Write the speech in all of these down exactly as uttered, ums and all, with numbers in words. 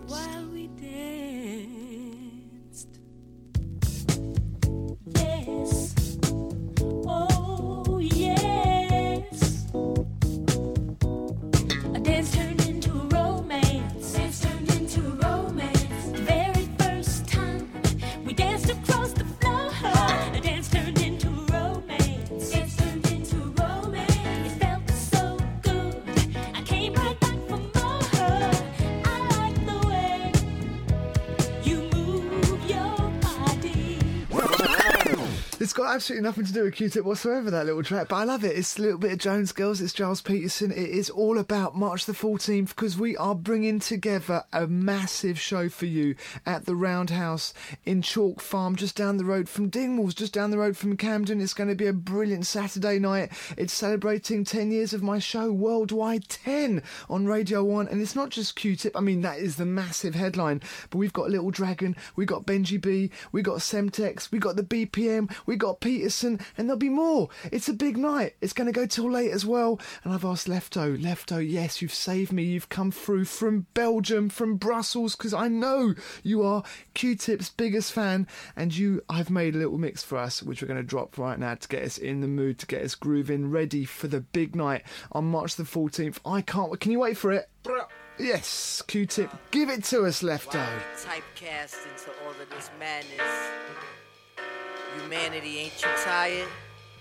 while we danced. Yes, oh yes. A dance turned into a romance. Dance turned into a romance. The very first time we danced across the floor. A dance turned into a romance. Dance turned into a romance. It felt so good. I came right back for more. I like the way you move your body. It's got absolutely nothing to do with Q-Tip whatsoever, that little track, but I love it. It's a little bit of Jones Girls, it's Giles Peterson. It is all about March the fourteenth because we are bringing together a massive show for you at the Roundhouse in Chalk Farm, just down the road from Dingwalls, just down the road from Camden. It's going to be a brilliant Saturday night. It's celebrating ten years of my show, Worldwide ten, on Radio one, and it's not just Q-Tip. I mean, that is the massive headline, but we've got Little Dragon, we got Benji B, we got Semtex, we got the B P M, we got Peterson, and there'll be more. It's a big night. It's going to go till late as well. And I've asked Lefto, Lefto, yes, you've saved me. You've come through from Belgium, from Brussels, because I know you are Q-Tip's biggest fan, and you, I've made a little mix for us, which we're going to drop right now to get us in the mood, to get us grooving, ready for the big night on March the fourteenth. I can't wait. Can you wait for it? Yes, Q-Tip, give it to us, Lefto. Why we typecast into all of this madness? Humanity, ain't you tired?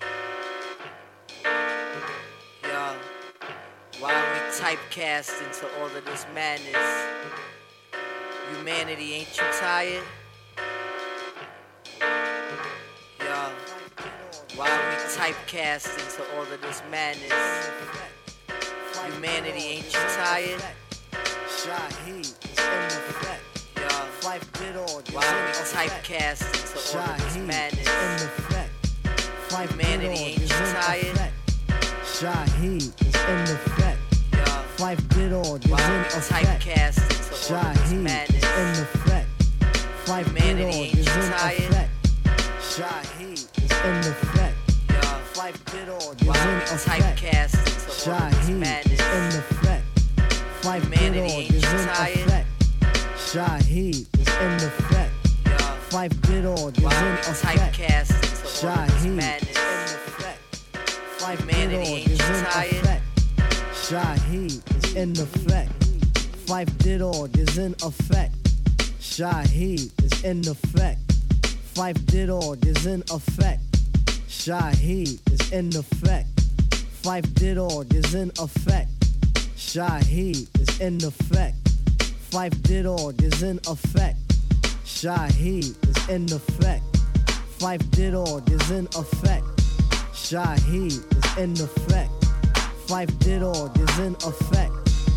Yo, why we typecast into all of this madness? Humanity, ain't you tired? Yo, why we typecast into all of this madness? Humanity, ain't you tired? Shaheed is in effect. Yo, Fife did all. why we typecast into all of this madness? In effect. Fife Humanity, did all. ain't you Is in tired? effect. Shaheed is in effect. Yo, Fife did all. Is why in we effect. typecast into all of this Shaheed is madness? in effect. Fife did Humanity, all. ain't Is you in tired? effect. Shaheed is in effect. Yo, Fife did all. Is why in we effect. typecast into all of this Shaheed is madness? in effect. Fife did Humanity, all. ain't Is you in tired? effect. Shaheed is in effect. Yo, Fife did all. Is why in we effect. typecast into all of this Shaheed is madness? in effect. Fife Humanity, did all. ain't Is you in tired? effect. Shaheed is in effect. Fife did all. Is in effect. Shaheed is in effect. Fife did all. Is in effect. Shaheed is in effect. Fife did all. Is in effect. Shaheed is in effect. Fife did all. Is in effect. Shaheed is in effect. Fife did all. Is in effect. Shaheed is in effect. Fife did all. Is in effect.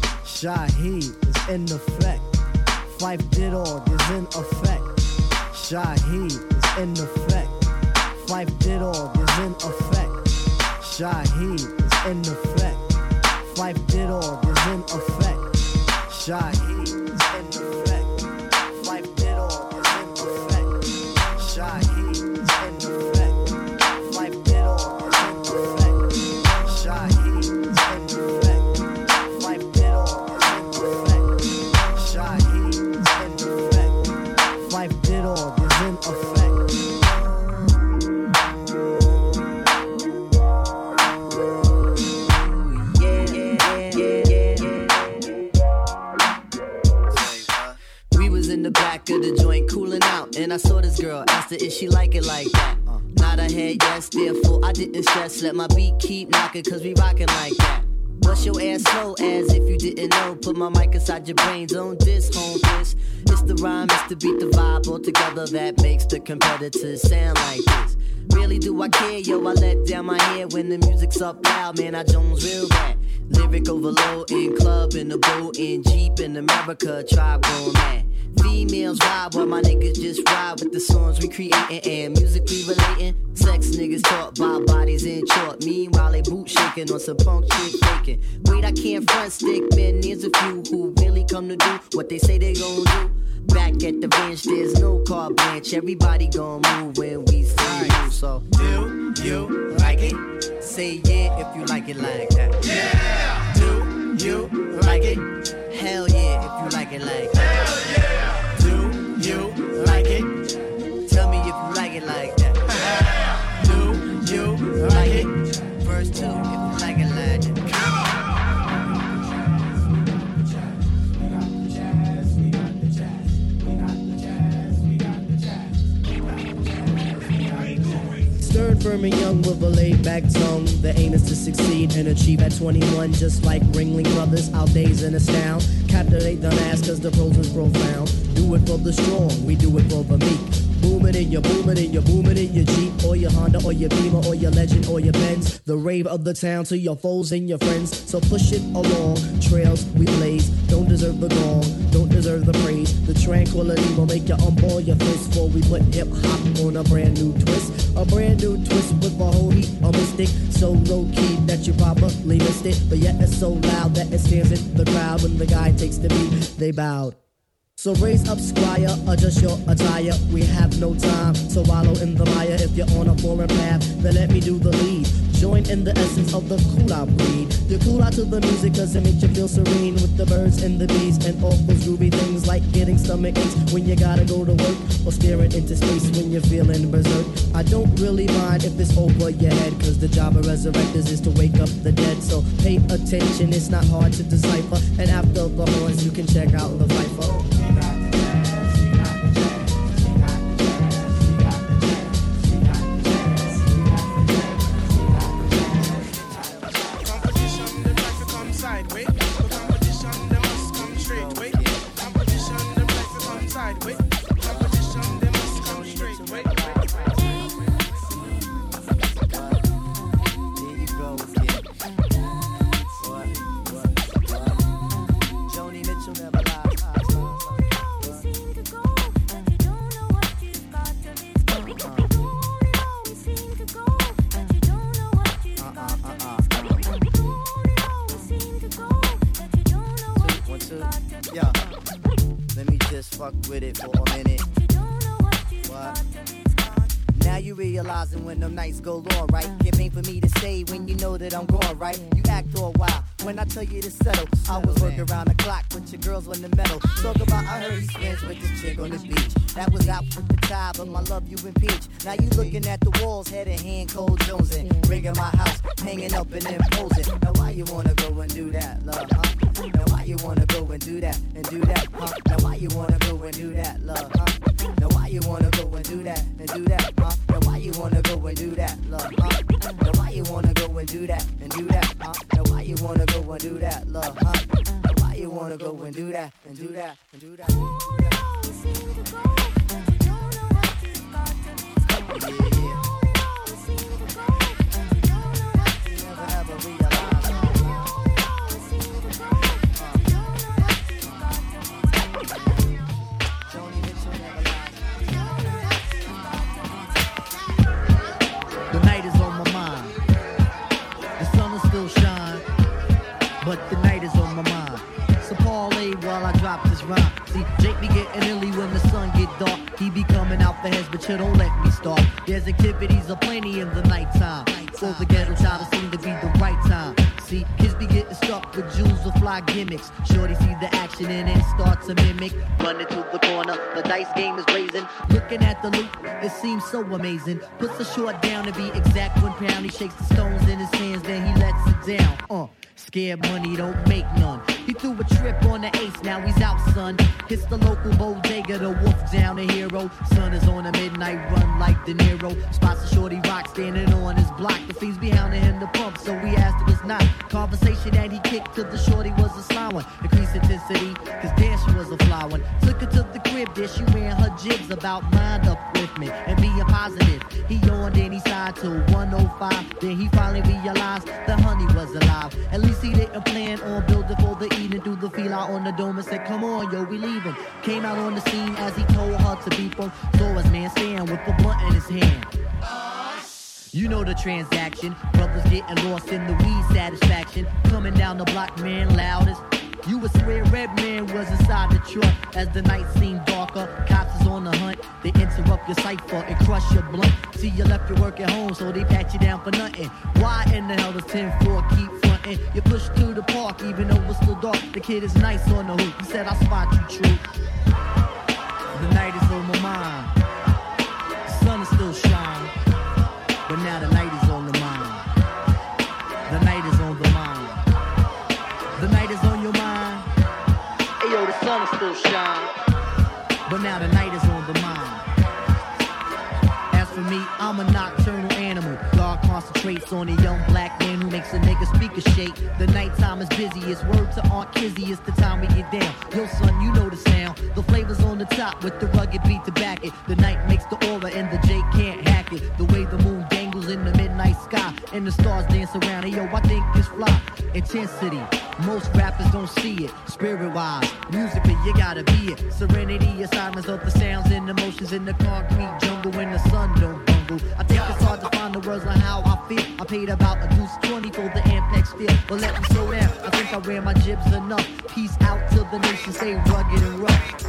Shaheed is in effect. Fife did all. Is in effect. Shaheed is in effect. Fife did all. Is in effect. Shaheed is in effect. Fife did all. Is in effect. Shaheed is in effect. Fife did all. Is in effect. Shaheed is in effect. Fife did all. Is in effect. Shaheed is in effect. Fife did all. Is in effect. Shaheed is in effect. Fife did all. Is in effect. In the back of the joint cooling out, and I saw this girl, asked her if she like it like that. uh, Nod her head yes, therefore I didn't stress. Let my beat keep knocking, cause we rockin' like that. Bust your ass slow as if you didn't know. Put my mic inside your brains on this, home this. It's the rhyme, it's the beat, the vibe all together that makes the competitors sound like this. Really do I care, yo, I let down my hair when the music's up loud, man, I Jones real bad. Lyric overload in club, in the boat, in Jeep, in America, tribe going mad. Females vibe while my niggas just ride with the songs we creating and musically relating. Sex niggas talk about bodies in short. Meanwhile they boot shaking on some punk shit faking. Wait, I can't front stick, man, there's a few who really come to do what they say they gon' do. Back at the bench, there's no carte blanche. Everybody gon' move when we say move. So, do you like it? Say yeah if you like it like that. Yeah! Do you like it? Hell yeah, if you like it like that. Hell yeah. Do you like it? Tell me if you like it like that. Do you like it? Verse two, if you like it like that. Stern, firm, and young with a laid-back tongue. The aim is to succeed and achieve at twenty-one. Just like Ringling Brothers, our days in astound. Captivate the mass cause the prose is profound. Do it for the strong, we do it for the meek. Boom it in your, boom it in your, boom it in your Jeep, or your Honda, or your Beamer, or your Legend, or your Benz. The rave of the town to your foes and your friends. So push it along, trails we blaze. Don't deserve the gong, don't deserve the praise. The tranquility will make you unball your fist. For we put hip-hop on a brand new twist. A brand new twist with a whole heap of mystic. So low-key that you probably missed it. But yet it's so loud that it stands in the crowd. When the guy takes the beat, they bowed. So raise up, squire, adjust your attire. We have no time to wallow in the mire. If you're on a foreign path, then let me do the lead. Join in the essence of the cool-out breed. You cool out to the music cause it makes you feel serene. With the birds and the bees and all those groovy things. Like getting stomach aches when you gotta go to work. Or staring into space when you're feeling berserk. I don't really mind if it's over your head. Cause the job of resurrectors is to wake up the dead. So pay attention, it's not hard to decipher. And after the horns you can check out the Viper. Go on, right? It ain't for me to say when you know that I'm gone, right? You act all wild when I tell you to settle. I was working around the clock, but your girls on the metal. Talk about I heard he's friends with this chick on the beach. That was out with the tie, but my love you impeach. Now you looking at the walls, head in hand, cold jonesing. Rigging my house, hanging up and imposing. Now why you wanna go and do that, love, huh? Now why you wanna go and do that, and do that, huh? Now why you wanna go and do that, love, huh? Now why you wanna go and do that, and do that, huh? Now why you wanna go and do that, love, huh? Now why you wanna go and do that, and do that, huh? Now why you wanna go and do that, love, huh? Now why you wanna go and do that, and do that, and do that, and do that. But the night is on my mind. So parlay while I drop this rhyme. See, Jake be getting illy when the sun get dark. He be coming out the heads, but you don't let me start. There's activities aplenty in the nighttime. For the ghetto child, it seem to be the right time. See, kids be getting stuck with jewels or fly gimmicks. Shorty see the action and then start to mimic. Running to the corner, the dice game is raising. Looking at the loot, it seems so amazing. Puts the short down to be exact. One pound, he shakes the stones in his hands, then he lets it down. Uh. Scared money don't make none. He threw a trip on the ace, now he's out, son. Hits the local bodega, the wolf down a hero. Sun is on a midnight run like De Niro. Spots a shorty rock standing on his block. The fiends be hounding him to pump, so we asked if it's not. Conversation that he kicked to the shorty was a sly one. Increased intensity, cause there she was a fly one. Took her to the crib, there she ran her jibs about mind upliftment and being positive. He yawned and he sighed till one oh five. Then he finally realized the honey was alive. At least he didn't plan on building for the evening. Threw the feel out on the dome and said, come on, yo, we leaving. Came out on the scene as he told her to be from. Saw his man stand with the blunt in his hand. You know the transaction. Brothers getting lost in the weed satisfaction. Coming down the block, man, loudest. You would swear Red Man was inside the truck. As the night seemed darker, cops is on the hunt. They interrupt your cipher and crush your blunt. See, you left your work at home, so they pat you down for nothing. Why in the hell does ten four keep frontin'? frontin'. You push through the park, even though it's still dark. The kid is nice on the hoop. He said, I spot you, true. The night is on my mind. The sun is still shining, but now the night is on the mind. The night is on the mind. The night is on your mind. Hey yo, the sun is still shining, but now the night is on the mind. As for me, I'm a nocturnal animal. God concentrates on a young black man who makes a nigga speaker shake. The nighttime is busy, it's word to Aunt Kizzy, it's the time we get down. Yo son, you know the sound. The flavor's on the top with the rugged beat to back it. The night makes the aura and the J can't hack it. The way the moon dangles in the midnight sky and the stars dance around. Hey yo, I think it's fly. Intensity, most rappers don't see it. Spirit-wise, musically, you gotta be it. Serenity is silence of the sounds and emotions in the concrete jungle when the sun don't bungle. I think it's hard to find the words on how I feel. I paid about a deuce twenty for the Ampex steel. But let me slow down, I think I ran my jibs enough. Peace out till the nation stay rugged and rough.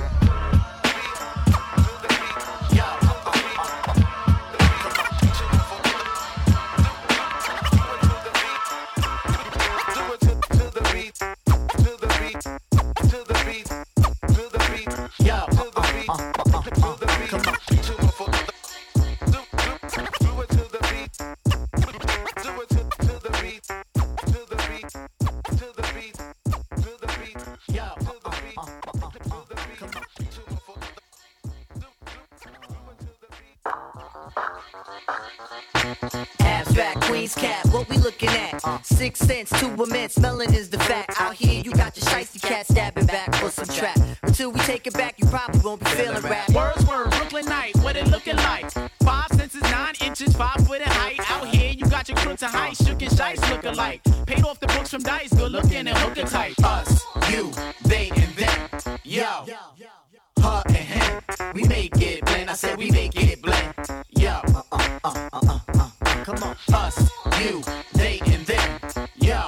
Abstract Queen's cap, what we looking at? Uh, six cents to a mint, smelling is the fact. Out here, you got your shiesty cat stabbing back for some trap. Until we take it back, you probably won't be feeling rap. Words, word, Brooklyn night, what it looking like? Five senses, nine inches, five foot in height. Out here, you got your crew to height, shook and shice look alike. Paid off the books from Dice, good looking and hooker tight. Us, you, they, and them. Yo, her and him, we make it blend. I said we make it blend. Yo, uh, uh, uh, uh, uh, uh. Come on, us, you, they, and them. Yo,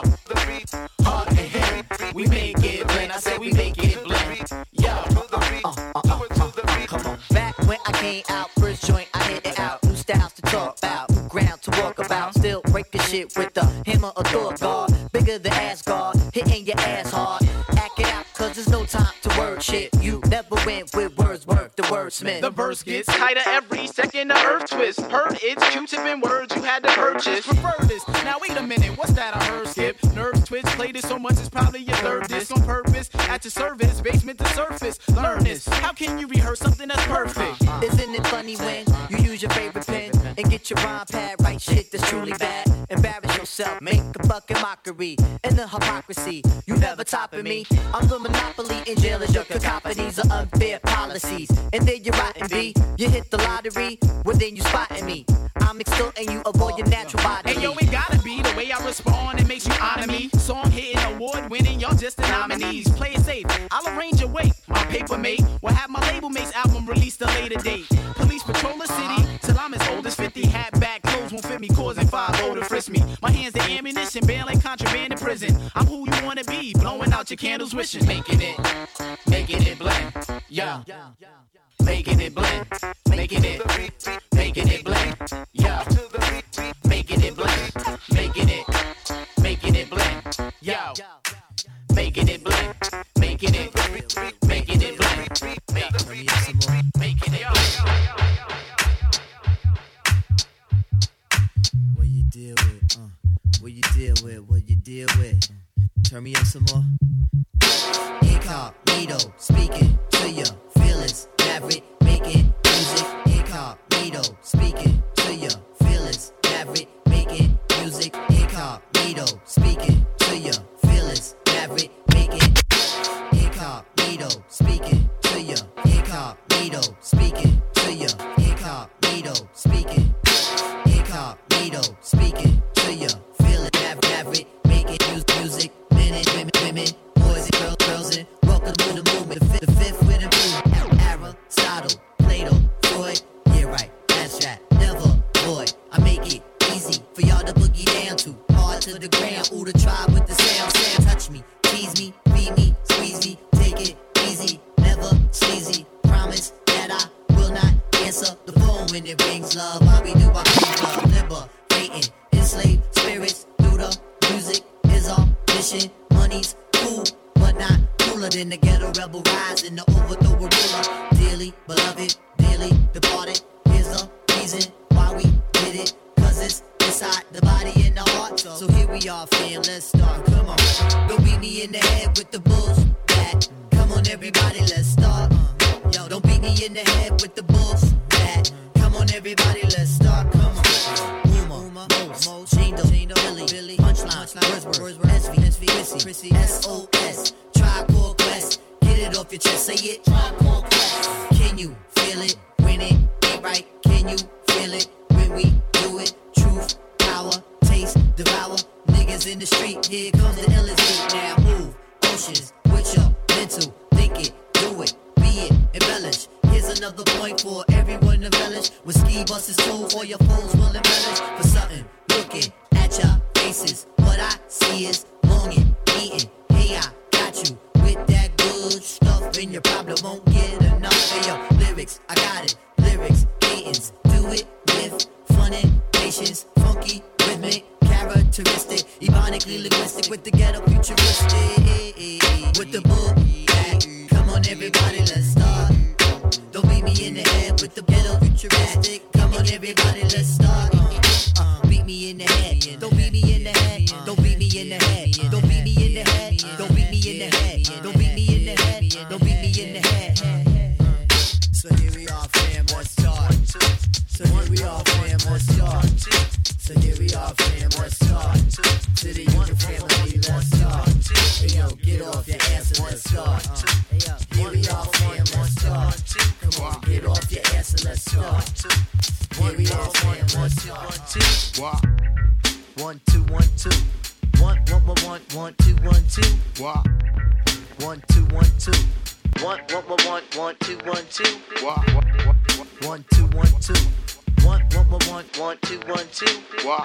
her and him, we make it blend. I said we make it blend. Yo, uh, uh, uh, uh, uh, come on. Back when I came out, first joint I hit it out. New styles to talk about, new ground to walk about. Still breaking shit with the hammer or Thor guard. Bigger than Asgard, hitting your ass hard. Act it out, cause there's no time to word shit. You never went with words, work the wordsmith. The verse gets tighter every second, the earth twist. Heard it's Q-tip and words you had to purchase. Prefer this. Now wait a minute, what's that I heard, Skip? Nerves twist, played it so much it's probably your third disc on purpose. At your service, basement to surface. Learn this. How can you rehearse something that's perfect? Isn't it funny when you use your favorite pen and get your rhyme pad right? Shit that's truly bad. Embarrass yourself, make a fucking mockery. And the hypocrisy, you never topping me. I'm the monopoly in jail as your cacophonies of unfair policies. And then you're rotten B. You hit the lottery, well then you spotting me. I'm extorting you, avoid your natural body. Hey yo, it gotta be the way I respond, it makes you honor me. Song hitting, award winning, y'all just the nominees. Play it safe, I'll arrange your weight. My paper mate will have my label mate's album released a later date. Police patrol the city till I'm as old as fifty. Hat back, clothes won't fit me, causing five oh to frisk me. My hands the ammunition, bail like contraband in prison. I'm who you wanna be, blowing out your candles, wishing. Making it, making it blend, yeah. Making it blend, making it, making it blend, yeah. Making it blend, making it, making it blend, yo. Making it blend, making it, making it blend, making it, What you deal with? Uh, what you deal with? What you deal with? Uh, turn me up some more. Incognito, speaking to your feelings. Maverick, making music. Incognito, speaking to your feelings. Maverick, making music. Incognito, speaking to your feelings. Maverick, making incognito, speaking to your incognito, speaking to your incognito, speaking incognito, speaking to your feeling. Maverick, making music. Men and women, women, boys and girls, girls, and welcome to the movement. The fifth, the fifth with a blue. Aristotle, Plato, Freud. Yeah, right. That's right. Never void. I make it easy for y'all to boogie down to. Hard to the ground. Ooh, the tribe with the sound. Sound, touch me, tease me, feed me, squeeze me. Take it easy, never sleazy. Promise that I will not answer the phone when it rings. Love, all we do, I keep love. Liberating enslaved spirits through the music is all. in the ghetto, rebel rising to overthrow a ruler. Dearly beloved, dearly departed. Here's the reason why we did it. Cause it's inside the body and the heart. So here we are, fam, let's start. Come on. Don't beat me in the head with the bulls back. Come on, everybody, let's start. Yo, don't beat me in the head with the bulls back. Come on, everybody, let's start. Come on. Uma, Mos, Shindo, Billy, Billy, Punchline, Wordsworth, S V, S V, Chrissy, S O S, Tribe Called Quest. Get it off your chest, say it. Tribe Called Quest. Can you feel it when it ain't right? Can you feel it when we do it? Truth, power, taste, devour. Niggas in the street, here comes the illest beat. Now move, oceans, with your mental, think it, do it, be it, embellish. Here's another point for everyone to relish. With ski buses too, all your foes will embellish. For something, looking at your faces. What I see is longing, eating. Hey, I got you with that good stuff, and you probably won't get enough. Hey, yo, lyrics, I got it. Lyrics, cadence, do it with fun and patience. Funky, rhythmic, characteristic, ebonically linguistic with the ghetto futuristic. With the book back. Come on, everybody, let's start. Don't beat me in the head with the ghetto futuristic. Come on, everybody, let's start. Uh, beat me in the head. Don't beat me in the head. Don't beat me in the head. Don't beat me in the head. Don't beat me in the head. Don't beat me in the head. Don't beat me in the head. So here we are, fam, let's start. So here we are, fam, let's start. So here we are, fam, let's start. To the young family, let's start. Hey yo, get off your ass and let's start. Here we are, fam, let's start. Come on, get off your ass and let's start. Here we are, fam, let's start. One, two, one, two. One, one, one, one, one, two, one, two. One, two, one, two. One, one, one, one, one, two, one, two. One, two, one, two. One, one, one, one, one, two, one, two.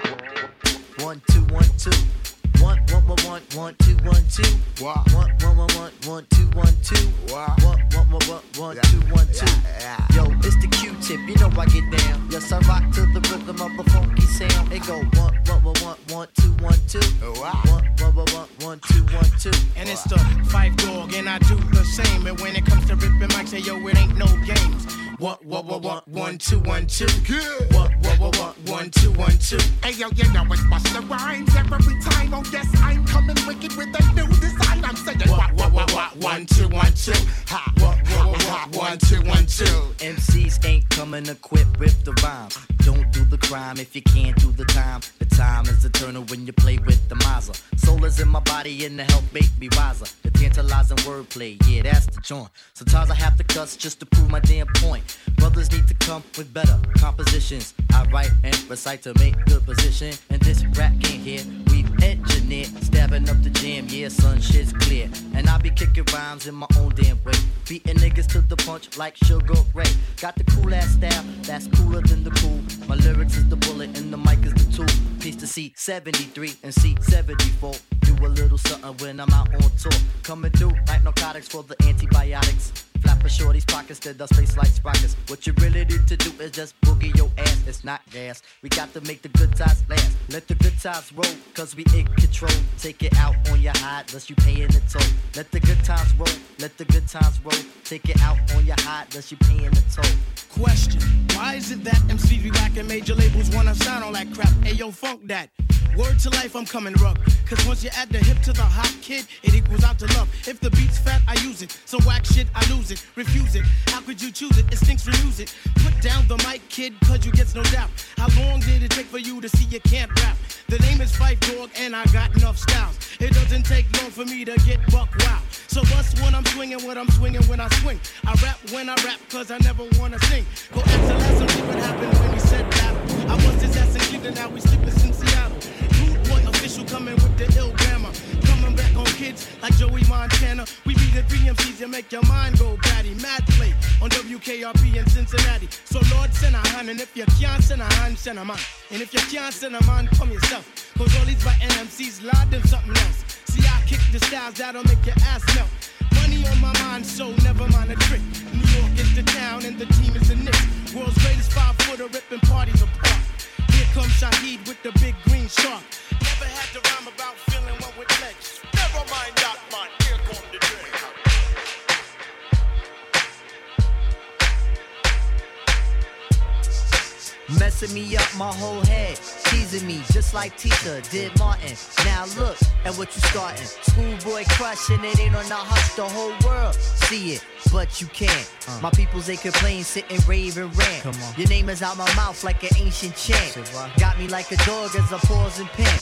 One, two, one, two. One, one, one, one, one, two, one, two. One, one, one, one, one, two, one, two. One, one, one, one, one, two, one, two. Yo, it's the Q-tip, you know I get down. Yes, I rock to the rhythm of a funky sound. It go one, one, one, one, one, two, one, two. One, one, one, one, one, two, one, two. And it's the Fife Dog, and I do the same. And when it comes to ripping mics, say yo, it ain't no games. What, what, what, what, one, two, one, two. What, what, what, what, one, two, one, two. Hey yo, you know it's Busta Rhymes every time. Oh yes, I'm coming wicked with a new design. I'm saying what, what, what, what, one, two, one, two. Ha, what, what, what, what, one, two, one, two. M Cs ain't coming equipped with the rhymes. Don't do the crime if you can't do the time. The time is eternal when you play with the miser. Soul is in my body and the help make me wiser. The tantalizing wordplay, yeah, that's the joint. Sometimes I have to cuss just to prove my damn point. Brothers need to come with better compositions. I write and recite to make good position. And this rap game here, we've engineered. Stabbing up the jam, yeah, son, shit's clear. And I be kicking rhymes in my own damn way. Beating niggas to the punch like Sugar Ray. Got the cool ass style, that's cooler than the cool. My lyrics is the bullet and the mic is the tool. Piece to C seventy-three and C seventy-four. Do a little something when I'm out on tour. Coming through like narcotics for the antibiotics. Flap a shorty's pockets to the space like sprockets. What you really need to do is just boogie your ass. It's not gas. We got to make the good times last. Let the good times roll, cause we in control. Take it out on your hide, unless you paying the toll. Let the good times roll, let the good times roll. Take it out on your hide, unless you paying the toll. Question, why is it that M Cs be back and major labels wanna sound all that crap? Ayo, funk that. Word to life, I'm coming rough. Cause once you add the hip to the hot kid, it equals out to love. If the beat's fat, I use it. Some whack shit, I lose it. Refuse it. How could you choose it? It stinks, reuse it. Put down the mic, kid, cause you gets no doubt. How long did it take for you to see you can't rap? The name is Fife Dog, and I got enough styles. It doesn't take long for me to get buck wow. So bust when I'm swinging, what I'm swinging when I swing. I rap when I rap, cause I never wanna sing. Go ask the last some shit what happened when he said battle. I was his ass in Cleveland, now we sleepless in Seattle. Rude boy official coming with the ill grammar. Coming back on kids like Joey Montana. We be the three M Cs that make your mind go batty. Mad play on W K R P in Cincinnati. So Lord send a hand, and if you can't send a hand, send a man. And if you can't send a man, come yourself. Cause all these white N M Cs lied them something else. See, I kick the styles that'll make your ass melt. Money on my mind, so never mind a trick. New York is the town and the team is the Knicks. World's greatest five-footer ripping parties apart. Here comes Shaheed with the big green shark. Never had to rhyme about feeling one with legs. Never mind that, man. Here come the drink. Messing me up my whole head, teasing me just like Tita did Martin. Now look at what you starting. Schoolboy crushing it ain't on the hush, the whole world see it, but you can't. Uh. My peoples they complain, sit and rave and rant. Come on. Your name is out my mouth like an ancient chant. Got me like a dog as I pause and pant.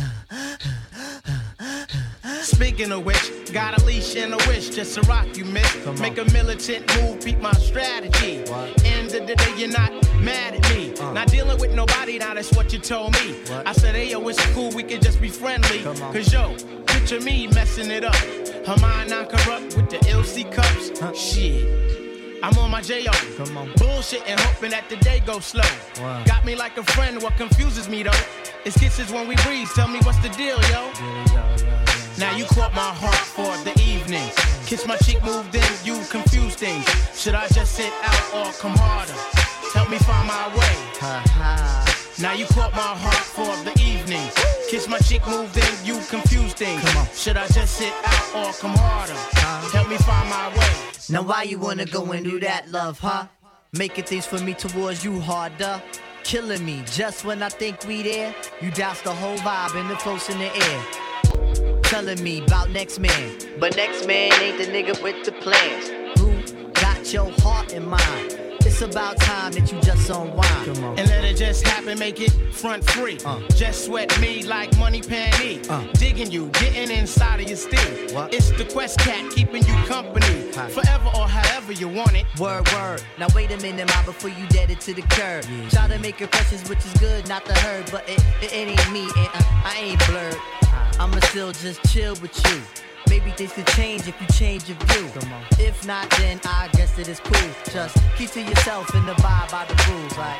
Speaking of which, got a leash and a wish just to rock you, miss. Make a militant move, beat my strategy. What? End of the day, you're not mad at me. Uh. Not dealing with nobody, now that's what you told me. What? I said, hey, yo, it's cool, we can just be friendly. Cause yo, picture me messing it up. Her mind not corrupt with the L C cups. Huh? Shit. I'm on my J O. Come on. Bullshit and hoping that the day goes slow. Wow. Got me like a friend, what confuses me though? It's kisses when we breathe, tell me what's the deal, yo? Yeah, yeah, yeah, yeah. Now you caught my heart for the evening. Kiss my cheek, moved in, you confuse things. Should I just sit out or come harder? Help me find my way. Ha, ha. Now you caught my heart for the evening. Kiss my cheek, moved in, you confuse things. Should I just sit out or come harder? Help me find my way. Now why you wanna go and do that, love, huh? Making things for me towards you harder. Killing me just when I think we there. You douse the whole vibe and the close in the air. Telling me about next man, but next man ain't the nigga with the plans. Who got your heart in mind? It's about time that you just unwind. And let it just happen, make it front free. Uh. Just sweat me like money panty. Uh. Digging you, getting inside of your steam. What? It's the Quest Cat keeping you company. Hi. Forever or however you want it. Word, word. Now wait a minute, ma, before you dead it to the curb. Yeah. Try to make impressions, which is good, not the herd. But it, it, it ain't me, and uh, I ain't blurred. I'ma still just chill with you. Maybe things could change if you change your view. If not, then I guess it is cool. Just keep to yourself and abide by the rules. Like,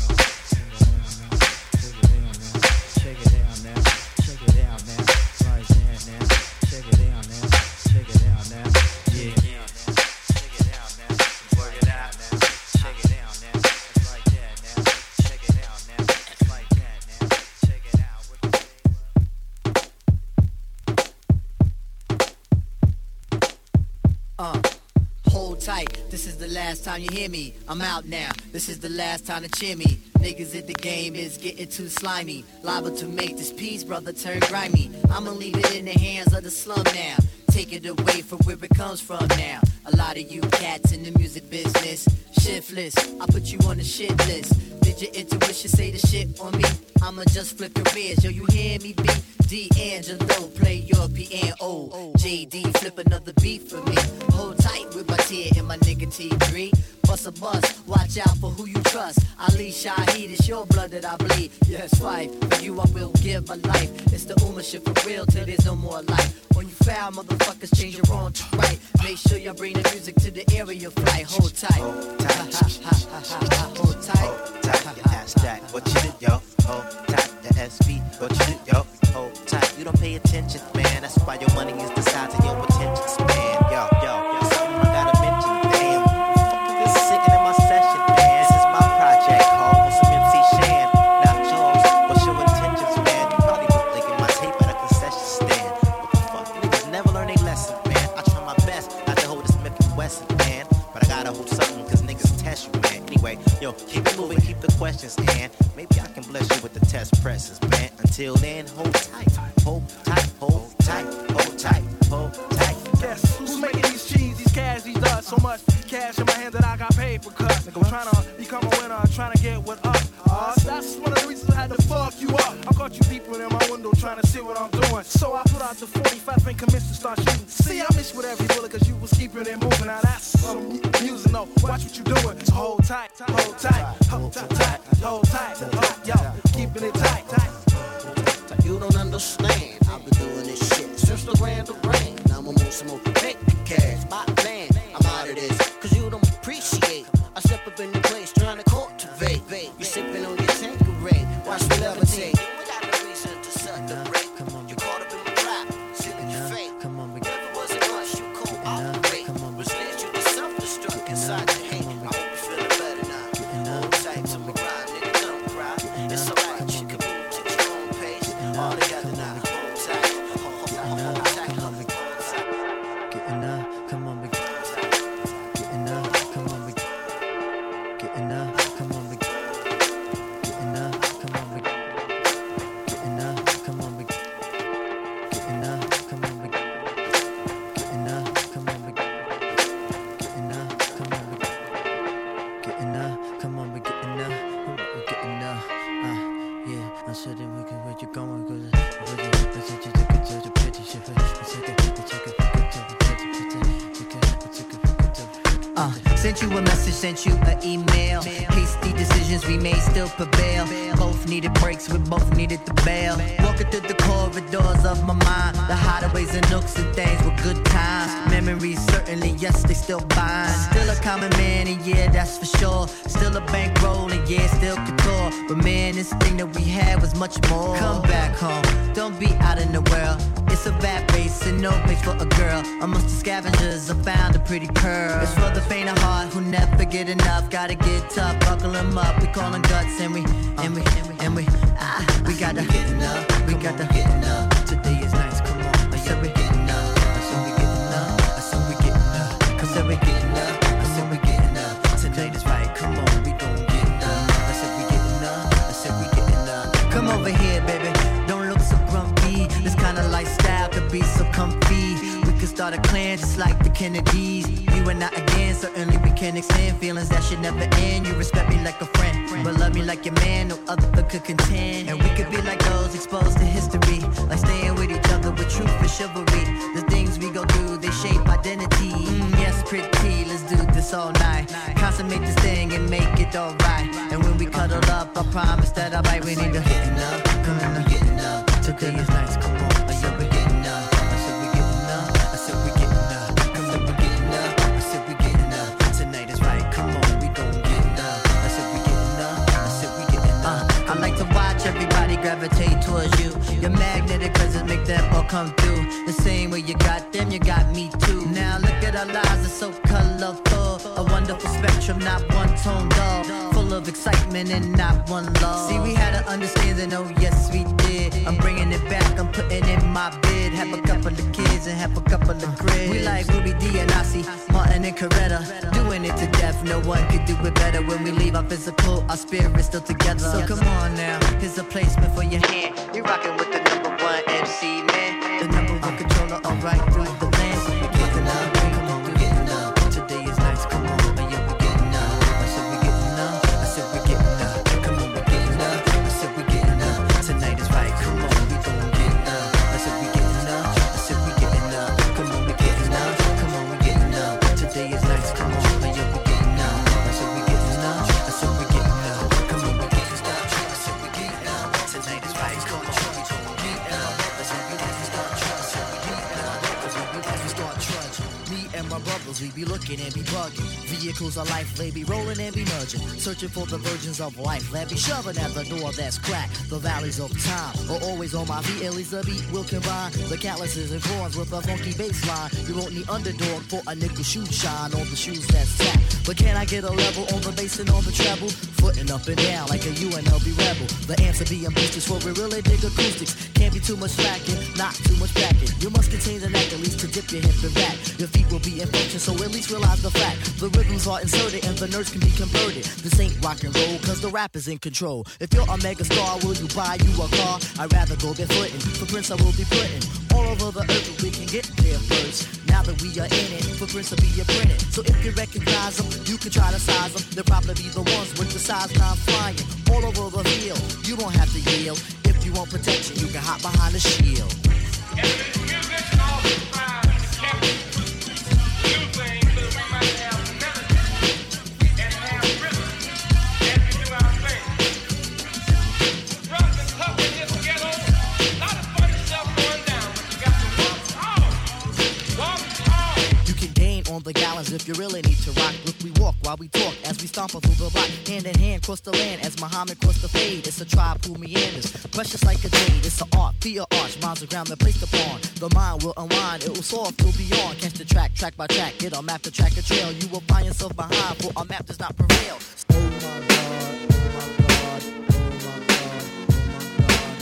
check it out now, check it out now, right there now, check it out now, check it out now, yeah. Check it out now, work it out now, check it out now, it's like that now, check it out now, it's like that now, check it out. Uh, hold tight, this is the last time you hear me. I'm out now, this is the last time to cheer me. Niggas at the game is getting too slimy. Liable to make this piece, brother, turn grimy. I'ma leave it in the hands of the slum now. Take it away from where it comes from now. A lot of you cats in the music business, shiftless, I put you on the shit list. Did your intuition say the shit on me? I'ma just flip careers, yo, you hear me, B? D'Angelo, play your piano. J D, flip another beat for me. Hold tight with my tear and my nigga T three. Bust a bust, watch out for who you trust. Ali Shaheed, it's your blood that I bleed. Yes, right, for you I will give my life. It's the Uma shit for real till there's no more life. When you foul, motherfuckers change your wrong to right. Make sure y'all bring the music to the area flight. Hold tight. Hold tight. Ha, ha, ha, ha, ha, ha. Hold tight. Hold tight. Your ass jack. What you do, yo? Hold tight. The S B. What you do, yo? Hold tight. You don't pay attention, man. That's why your money is the size of your attention span. Yo, yo, it's something I gotta mention. Damn, who the fuck is this sitting in my session, man? This is my project, ho. With some M C Shan, not yours. What's your intentions, man? You probably was licking my tape at a concession stand. What the fuck? Niggas never learn a lesson, man. I try my best not to hold a Smith and Wesson, man. But I gotta hold something, cause niggas test you, man. Anyway, yo, keep it moving, keep the questions, and maybe I can bless you with the test presses, man. Until then, hold tight, hold tight, hold tight, hold tight, hold tight. Guess who's making these cheese, these cash, these dots? So much cash in my hand that I got paid for cuts. I'm trying to become a winner, I'm trying to get what up. Uh, that's one of the reasons I had to fuck you up. I caught you peeping in my window trying to see what I'm doing. So I put out the forty-five and commenced to start shooting. See, I missed with every bullet cause you was keeping it moving. Now that's some music, no, watch what you doing. So hold tight, hold tight, hold tight, tight, hold tight, hold, yo, keeping it tight, tight. You don't understand, I've been doing this shit since the grand of rain. Now I'm on some more big cash, by land, I'm out of this, cause you don't appreciate. I step up in the place trying to cultivate. You sipping on your Tanqueray, watch me levitate. We got no reason to celebrate. You caught up in my rap, sealing your fate. Never wasn't much, you cooperate. Which leads you to self-destruct inside your hate. I hope you feeling better now. Hold tight to my ride, nigga, don't cry. It's alright, you can move to your own pace. All together now, hold tight, hold tight, hold tight, hold tight. Getting up, come on, getting up, come on, message, sent you an email. Hasty decisions we made still prevail. Both needed breaks, we both needed the bail. Walking through the corridors of my mind, the hideaways and nooks and things were good times. Memories certainly, yes, they still bind. Still a common man, and yeah, that's for sure. Still a bankroll, and yeah, still couture. But man, this thing that we had was much more. Come back home, don't be out in the world. It's a rat race and no place for a girl. Amongst the scavengers, I found a pretty pearl. It's for the faint of heart who never get enough. Gotta get tough, buckle them up. We call them guts, and we, and we, and we, ah, we gotta get enough. We gotta get enough. Today is nice, come on. I said we getting up. I said we getting up. I said we getting up. I said we getting up. I said we getting up. Tonight is right, come on, we gon' get up. I said we getting up. I said we getting up. Come over here, baby. Don't look so grumpy. This kind of lifestyle could be so comfy. We could start a clan just like the Kennedys. You and I again, certainly we can extend feelings that should never end. You respect me like a friend, but love me like your man. No other could contend. And we could be like those exposed to history, like staying with each other with truth and chivalry. The things we go through, they shape identity. Mm, yes, pretty, let's do this all night. Consummate this thing and make it all right. And when we cuddle up, I promise that I'll bite. We need to getting up, come on, getting up. Today is nice, come on. I said we getting up. I said we getting up. I said we getting up. Come on, we getting up. I said we getting up. Tonight is right, come on, we gon' get up. I said we getting up. I said we getting up. Uh, I like to watch everybody gravitate towards you. Your magnetic presence make them all come through. The same way you got them, you got me too. Now look at our lives, they're so colorful. A wonderful spectrum, not one tone dull. Full of excitement and not one love. See, we had an understanding, oh yes we did. I'm bringing it back, I'm putting in my bid. Have a couple of kids and have a couple of grids. We like Ruby D and Ossie, Martin and Coretta. Doing it to death, no one could do it better. When we leave our physical, our spirit's still together. So come on now, here's a placement for your hand. You're rocking with the number one M C, man. The number one controller, alright through the land. We're getting up, come on, we're getting up. Today is nice, come on, and yeah, we're getting up. I said we're getting up, I said we're getting up. Come on, we're getting up, I said we're getting up. Tonight is right, come on, we gon' get up. I said we're getting up, I said we're getting up. Come on, we're getting up, come on, we're getting up. Today is nice, come on, and yeah, we're getting up. I said we're getting up, I said we're getting up. Come on, we're getting up, I said we're getting up. Tonight is right, come on, we gon' get up. I said we gon' start trudging, we get up. Cause when we as we start trudging, me and my brothers, we be looking and be bugging. Vehicles of life, they be rolling and be nudging. Searching for the virgins of life, they be shoving at the door that's cracked. The valleys of time are always on my feet. At least the beat will combine the calluses and corns with a funky bass line. You won't need underdog for a nickel shoe shine on the shoes that's tapped. But can I get a level on the bass and on the treble? Footing up and down like a U N L V rebel. The answer being boosters for we really dig acoustics. Can't be too much slacking, not too much backing. You must contain the neck at least to dip your hip and back. Your feet will be in function, so at least realize the fact. The rhythms are inserted and the nerves can be converted. This ain't rock and roll, cause the rap is in control. If you're a mega star, will you buy you a car? I'd rather go barefooting. For Prince I will be putting all over the earth, but we can get there first. Now that we are in it, for Prince will be a printed. So if you recognize them, you can try to size them. They'll probably be the ones with the size nine flying all over the field. You don't have to yield. If you want protection, you can hop behind the shield. The gallons if you really need to rock. Look, we walk while we talk as we stomp through the block. Hand in hand, cross the land as Muhammad crossed the fade. It's a tribe who meanders, precious like a jade. It's an art, fear arch, minds are ground that placed upon. The mind will unwind, it will soar till beyond. Catch the track, track by track, get a map to track a trail. You will find yourself behind, for our map does not prevail. Oh my God, oh my God, oh my God.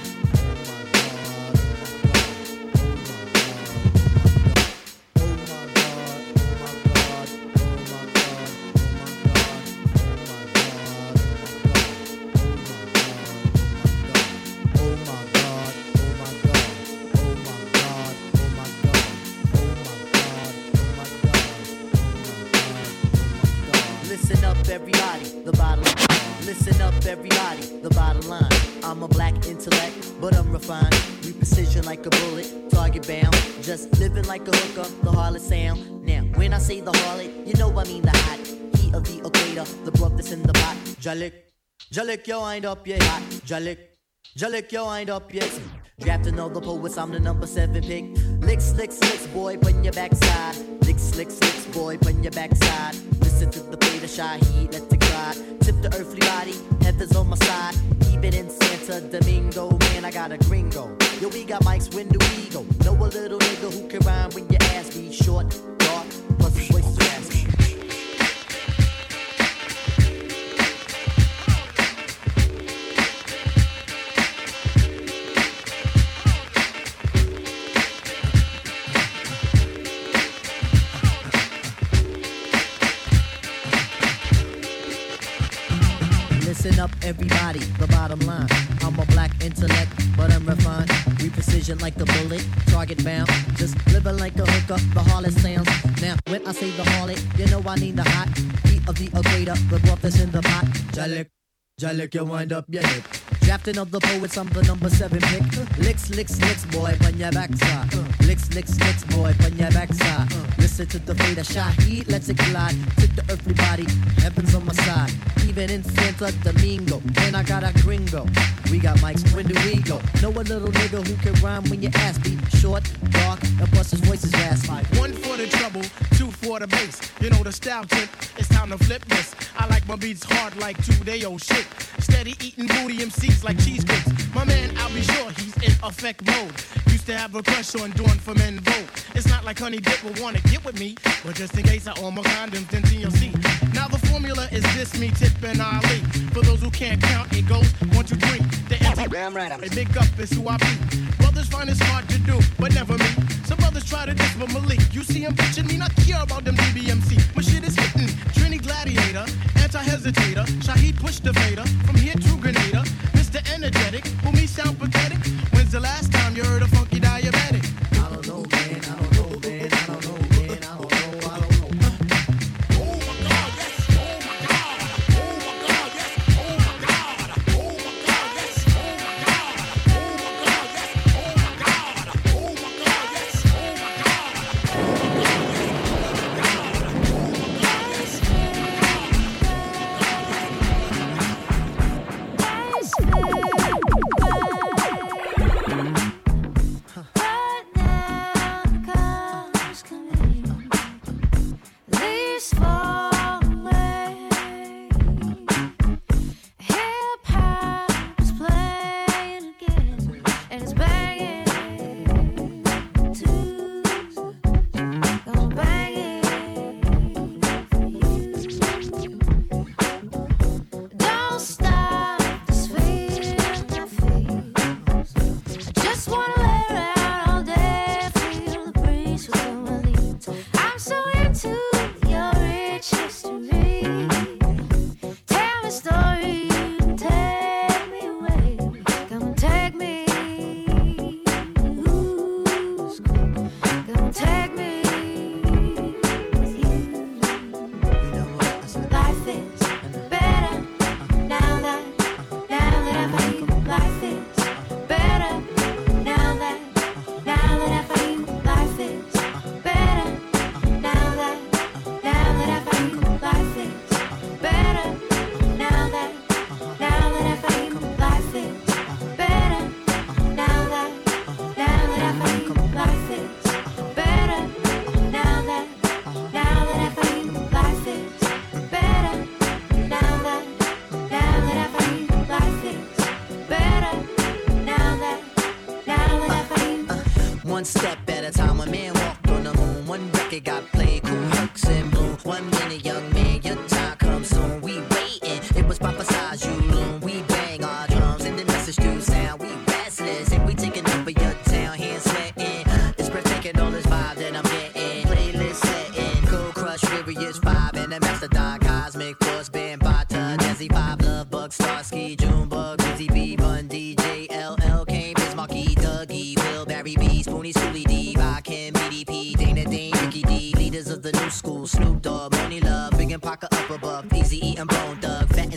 Oh my up, everybody, the bottom line. Listen up, everybody, the bottom line. I'm a black intellect, but I'm refined. We precision like a bullet, target bound. Just living like a hooker, the harlot sound. Now, when I say the harlot, you know I mean the hot heat of the equator, the broth that's in the pot. Jalik, Jalik, yo, I ain't up yet. Hot, Jalik, Jalik, yo, I ain't up yet. Drafting all the poets, I'm the number seven pick. Licks, licks, licks, boy, put your backside. Licks, licks, licks, boy, put your backside. Listen to the play, the shy heat, let it glide. Tip the earthly body, heaven's on my side. Even in Santa Domingo, man, I got a gringo. Yo, we got mics, when do we go? Know a little nigga who can rhyme when your ass be short, dark, plus his voice is raspy. Listen up, everybody, the bottom line. I'm a black intellect, but I'm refined. We precision like a bullet, target bound. Just living like a hooker, the harlot sounds. Now, when I say the harlot, you know I need the hot heat of the equator, the broth that's in the pot. Jalik, Jalik, you wind up your hip. Drafting of the poets, I'm the number seven pick. Licks, licks, licks, boy, pon your backside. Licks, licks, licks, boy, pon your backside. Listen to the fate of shy heat, let's it collide. Tip the earthly body, heaven's on my side. Even in Santa Domingo, and I got a gringo. We got mics, when do we go? Know a little nigga who can rhyme when your ass be short, dark, and plus his voice is raspy. One for the trouble, two for the bass. You know the style tip, it's time to flip this. I like my beats hard like two-day-old shit. Steady eating booty M Cs like cheese grits. My man, I'll be sure he's in effect mode. Used to have a crush on doing for men vote. It's not like Honey Dip will wanna get with me, but just in case I own my condoms, then T L C. Now the formula is this, me, Tip, and Ali. For those who can't count, it goes one, two, three. The Damn right, I'm a big up is who I be. Brothers find it's hard to do, but never me. Some brothers try to diss with Malik. You see him bitching me, not care about them D B M C. My shit is hitting. Trini Gladiator, anti-hesitator. Shaheed push the fader. From here to Grenada. Mister Energetic, who me sound pathetic. When's the last time you heard a funky diabetic? I don't know, man, I don't know, man, I don't know, man, I don't know, I don't know. Oh my God, yes, oh my God, oh my God, yes, oh my God, oh my God, yes, oh my God, oh my God, yes, oh my God, oh my God, yes, oh my God, oh my God, yes, oh my God, One step at a time, a man walked on the moon. One record got played, cool hooks and bloom. One minute, young man, your time comes soon. We waiting, it was prophesized you loom. We bang our drums and the message through sound. We restless and we taking over your town, hands sweating. It's breathtaking, all this vibe that I'm getting. Playlist setting, Cool Crush, Furious Five, and the Mastodon, Cosmic Force, Band Bata, Desi Five, Love Bug, Starsky, Junebug, Busy B, Bun, D J, L L, Kane, Bismarcky, Dougie, Will, Barry B, Spoonie, Schoolie D, Rakim, B D P, Dana Dane, Ricky D, leaders of the new school, Snoop Dogg, Money Love, Big and Parker up above, Easy E,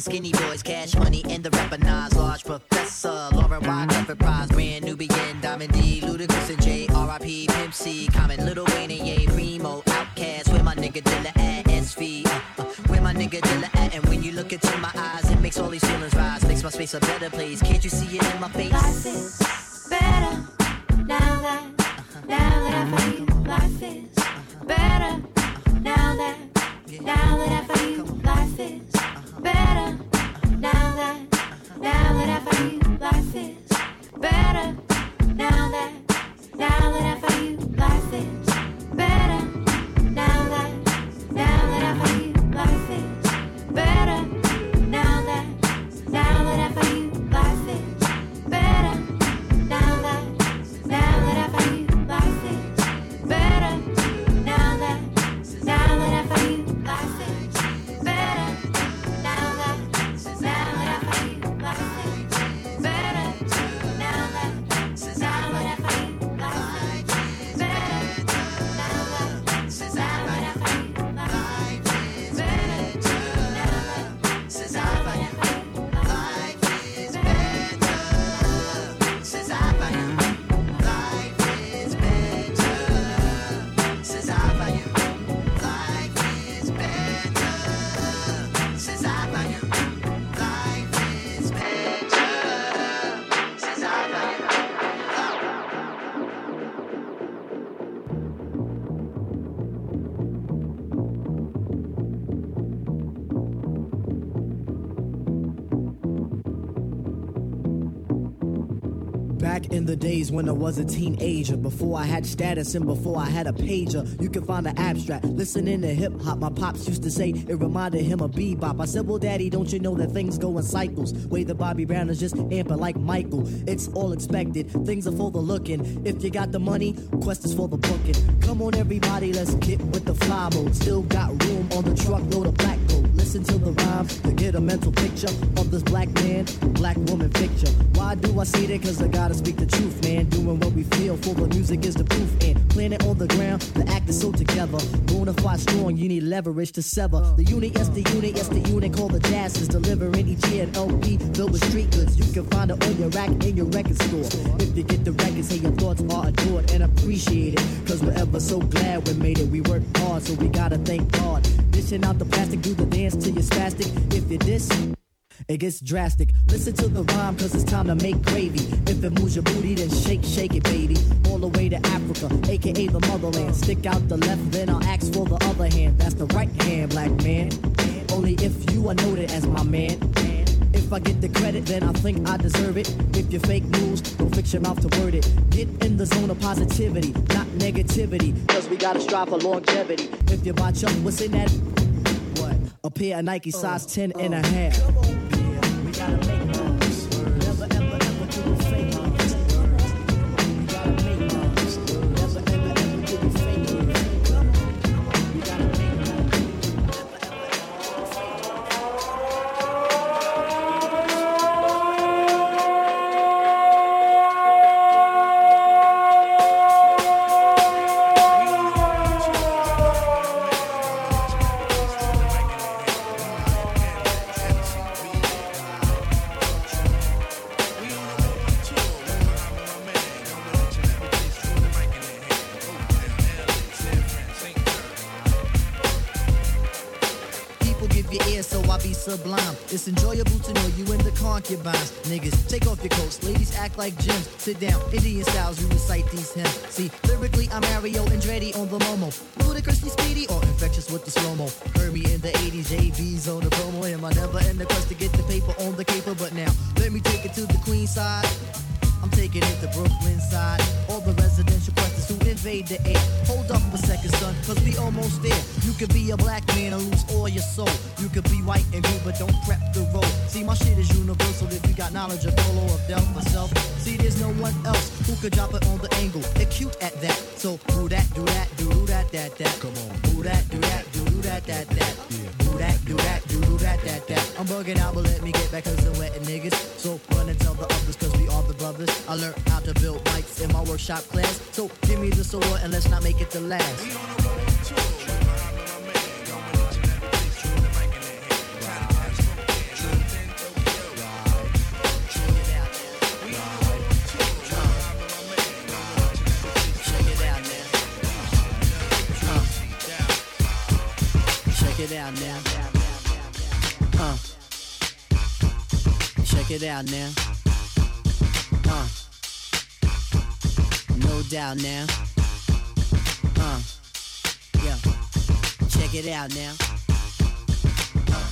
and skinny boys, cash money, and the rapper Nas. Large Professor, Lauren Y. Clifford Prize, Brand Nubian, Diamond D, Ludacris and J, R I P, Pimp C, Common, Lil Wayne and Ye, Primo, Outkast, where my nigga Dilla at, S V, uh, uh, where my nigga Dilla at, and when you look into my eyes, it makes all these feelings rise, makes my space a better place, can't you see it in my face? Life is better now that, now that I feel you. Life is better now that, now that I feel you. Life is better now that, now that I feel you. Life is better now that, now that I feel you. Life is better now that, now that I feel you. Life is better now that, now that I feel you. Life is better now that, now that I feel you. Life is better now that, now that I feel you. Life is better now that, now that I feel you. Life is better now that, now that I feel you. Life is better now that, now that I feel you. Life is better now that, since I feel you. Life is better since I feel you. Life is better since I feel you. Life is better since I feel you. Life is better since I feel you. Back in the days when I was a teenager, before I had status and before I had a pager, you can find an abstract. Listening to hip hop, my pops used to say it reminded him of bebop. I said, well, daddy, don't you know that things go in cycles? Way the Bobby Brown is just amping like Michael. It's all expected, things are for the looking. If you got the money, quest is for the booking. Come on, everybody, let's get with the fly mode. Still got room on the truckload of black gold. Listen to the rhyme to get a mental picture of this black man, black woman picture. Why do I say that? Cause I gotta speak the truth, man. Doing what we feel for the music is the proof. And planet on the ground, the act is so together. Bonafide strong, you need leverage to sever. The unit, yes, the unit, yes, the unit called the Jazz is delivering each year an L P filled with street goods. You can find it on your rack in your record store. If you get the records, hey, your thoughts are adored and appreciated. Cause we're ever so glad we made it. We worked hard, so we gotta thank God. Dishing out the plastic, do the dance till you're spastic. If you diss, it gets drastic. Listen to the rhyme, cause it's time to make gravy. If it moves your booty, then shake, shake it, baby. All the way to Africa, aka the motherland. Stick out the left, then I'll ask for the other hand. That's the right hand, black man. Only if you are noted as my man. If I get the credit, then I think I deserve it. If you fake news, don't fix your mouth to word it. Get in the zone of positivity, not negativity. Cause we gotta strive for longevity. If you buy Chuck, what's in that? What? A pair of Nike size ten and a half. We gotta make moves. Never ever ever do the fake moves. We gotta make moves. Never ever ever do the fake moves. We gotta make moves. Never ever ever do the fake sublime. It's enjoyable to know you in the concubines. Niggas, take off your coats. Ladies act like gems. Sit down, Indian styles, we recite these hymns. See, lyrically, I'm Mario Andretti on the Momo. Ludicrously speedy or infectious with the slow-mo. Heard me in the eighties, J V's on the promo. Am I never in the quest to get the paper on the caper? But now, let me take it to the Queen side. I'm taking it to Brooklyn side. All the residential questions who invade the air. Hold up a second, son, cause we almost there. You could be a black man and lose all your soul. You could be white and blue, but don't prep the road. See, my shit is universal if you got knowledge of Dolo or Del myself. See, there's no one else who could drop it on the angle. They're cute at that. So do that, do that, do that, that, that. Come on. Do that, do that, do that, that, that. Do that, do that, do that, that, that. I'm bugging out, but let me get back cause I'm wetting niggas. So run and tell the others cause we are the brothers. I learned how to build mics in my workshop class. So give me the sword and let's not make it the last. it out now. Uh. Check it out now. Uh. No doubt now. Uh. Yeah. Check it out now. Uh.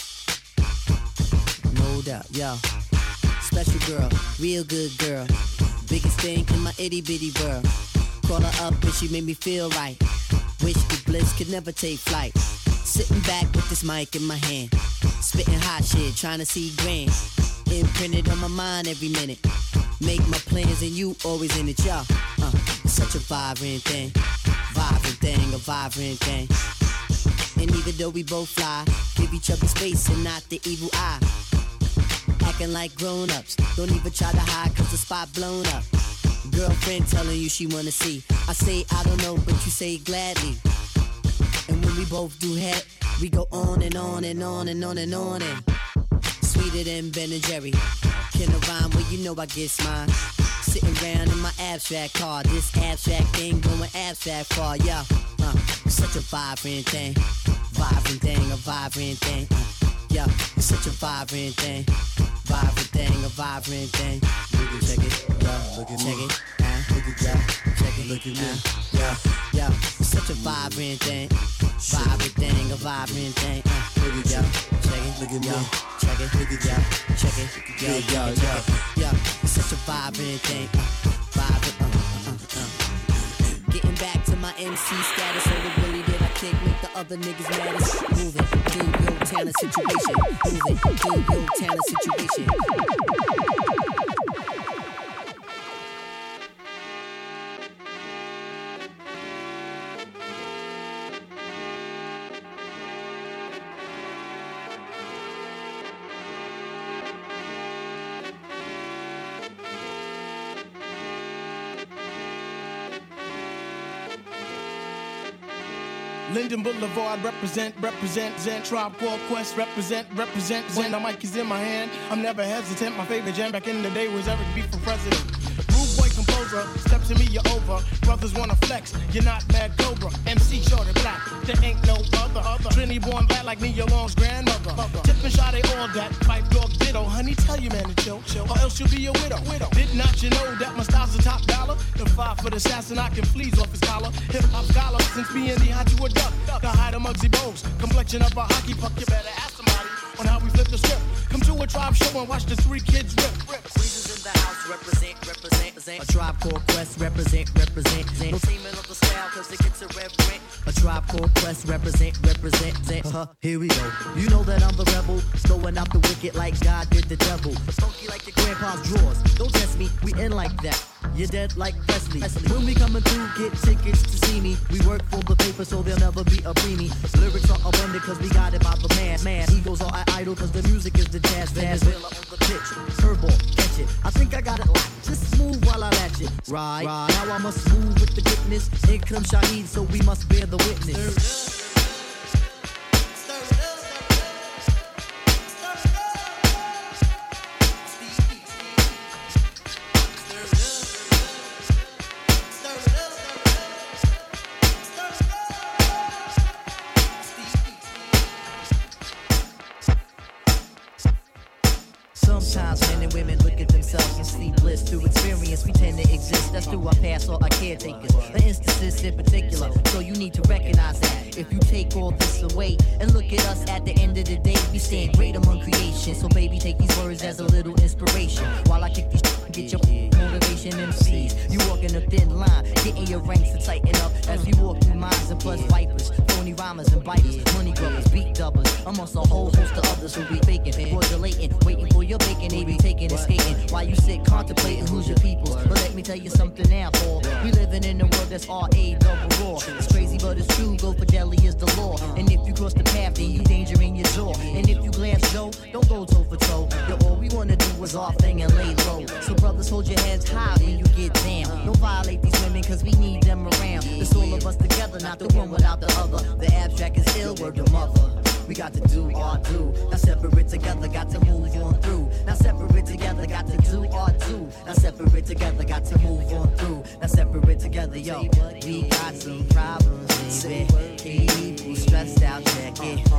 No doubt, yo. Special girl, real good girl. Biggest thing in my itty bitty world. Call her up and she made me feel right. Wish the bliss could never take flight. Sitting back with this mic in my hand. Spitting hot shit, trying to see grand. Imprinted on my mind every minute. Make my plans and you always in it, y'all. Uh, it's such a vibrant thing. Vibrant thing, a vibrant thing. And even though we both fly, give each other space and not the evil eye. Acting like grown-ups, don't even try to hide cause the spot blown up. Girlfriend telling you she wanna see. I say I don't know, but you say gladly. And when we both do head, we go on and on and on and on and on and sweeter than Ben and Jerry. Can I rhyme? Well, you know I get mine. Sitting around in my abstract car. This abstract thing going abstract far, yo. Uh, it's such a vibrant thing. Vibrant thing, a vibrant thing. Uh, yo, it's such a vibrant thing. Vibrant thing, a vibrant thing. Check it, yo, look at check me. It, uh, look at yo, check it, look at me. Uh, yo, yo, it's such a vibrant thing. Vibrant thing, a vibrant thing. Uh, look at yo, check it, look at me. Check it, look at yo, check it, yo, yo, yo, yo. It's such a vibrant thing. Uh, vibrant, uh, uh, uh, uh. Getting back to my M C status, so the really that I kick make the other niggas maddest. Move it, do your talent situation. Move it, do your talent situation. Linden Boulevard, represent, represent, Zen, Tribe Called Quest, represent, represent, Zen. The mic is in my hand, I'm never hesitant. My favorite jam back in the day was Eric B for president. Rude boy composer, steps to me, you're over. Brothers wanna flex, you're not Mad Cobra. M C short and black, there ain't no other. other. Trinity born black like Nia Long's grandmother. Tip and shot, they all that. Pipe dog ditto, honey, tell your man to chill, chill, or else you'll be a widow. widow. Did not you know that my style's a top dollar? The five foot assassin, I can fleas off his collar. Hip hop scholar, since being the hot you a duck. The hide of Muggsy Bogues, complexion of a hockey puck. You better ask somebody on how we flip the script. Come to a Tribe show and watch the three kids rip. Breezes in the house, represent, represent, represent. A Tribe Called Quest, represent, represent, represent. No teaming of the style, cause it gets irreverent. A Tribe Called Quest, represent, represent, represent. Uh-huh, here we go. You know that I'm the rebel, throwing out the wicked like God did the devil. Funky like your grandpa's drawers. Don't test me, we in like that. You're dead like Presley. When we coming through, get tickets to see me. We work for the paper, so there'll never be a preemie. Lyrics are abundant, cause we got it by the man. Man, egos are idle, cause the music is the jazz. Venezuela on the pitch, curveball, catch it. I think I got it locked, just smooth while I latch it. Right, right. Now I must move with the quickness. Here comes Shaheed, so we must bear the witness. Sometimes men and women look at themselves and see bliss through experience. We tend to exist, that's through our past or our caretakers. The instances in particular, so you need to recognize that. If you take all this away and look at us at the end of the day, we stand great among creation. So baby, take these words as a little inspiration. While I kick these get your motivation M Cs. You walk in a thin line, getting your ranks to tighten up as we walk through minds and plus vipers, phony rhymers and biters, money grubbers, beat dubbers, amongst a whole host of others who be faking, modulating, waiting for your bacon. They be taking and skating while you sit contemplating who's your peoples. But let me tell you something now, Paul. We living in a world that's R A double raw. It's crazy, but it's true. Go fidelity is the law. And if you cross the path, then you danger in your jaw. And if you glance Joe, don't go toe for toe. Yo, all we wanna do is our thing and lay low. So brothers, hold your heads high when you get down. Don't violate these women, cause we need them around. It's all of us together, not the one without the other. The abstract is ill, word to mother. We got to do our do. Now separate together, got to move on through. Now separate together, got to do our do. Now separate together, got to move on through. Now separate together, yo. We got some problems, baby. People stressed out, check it.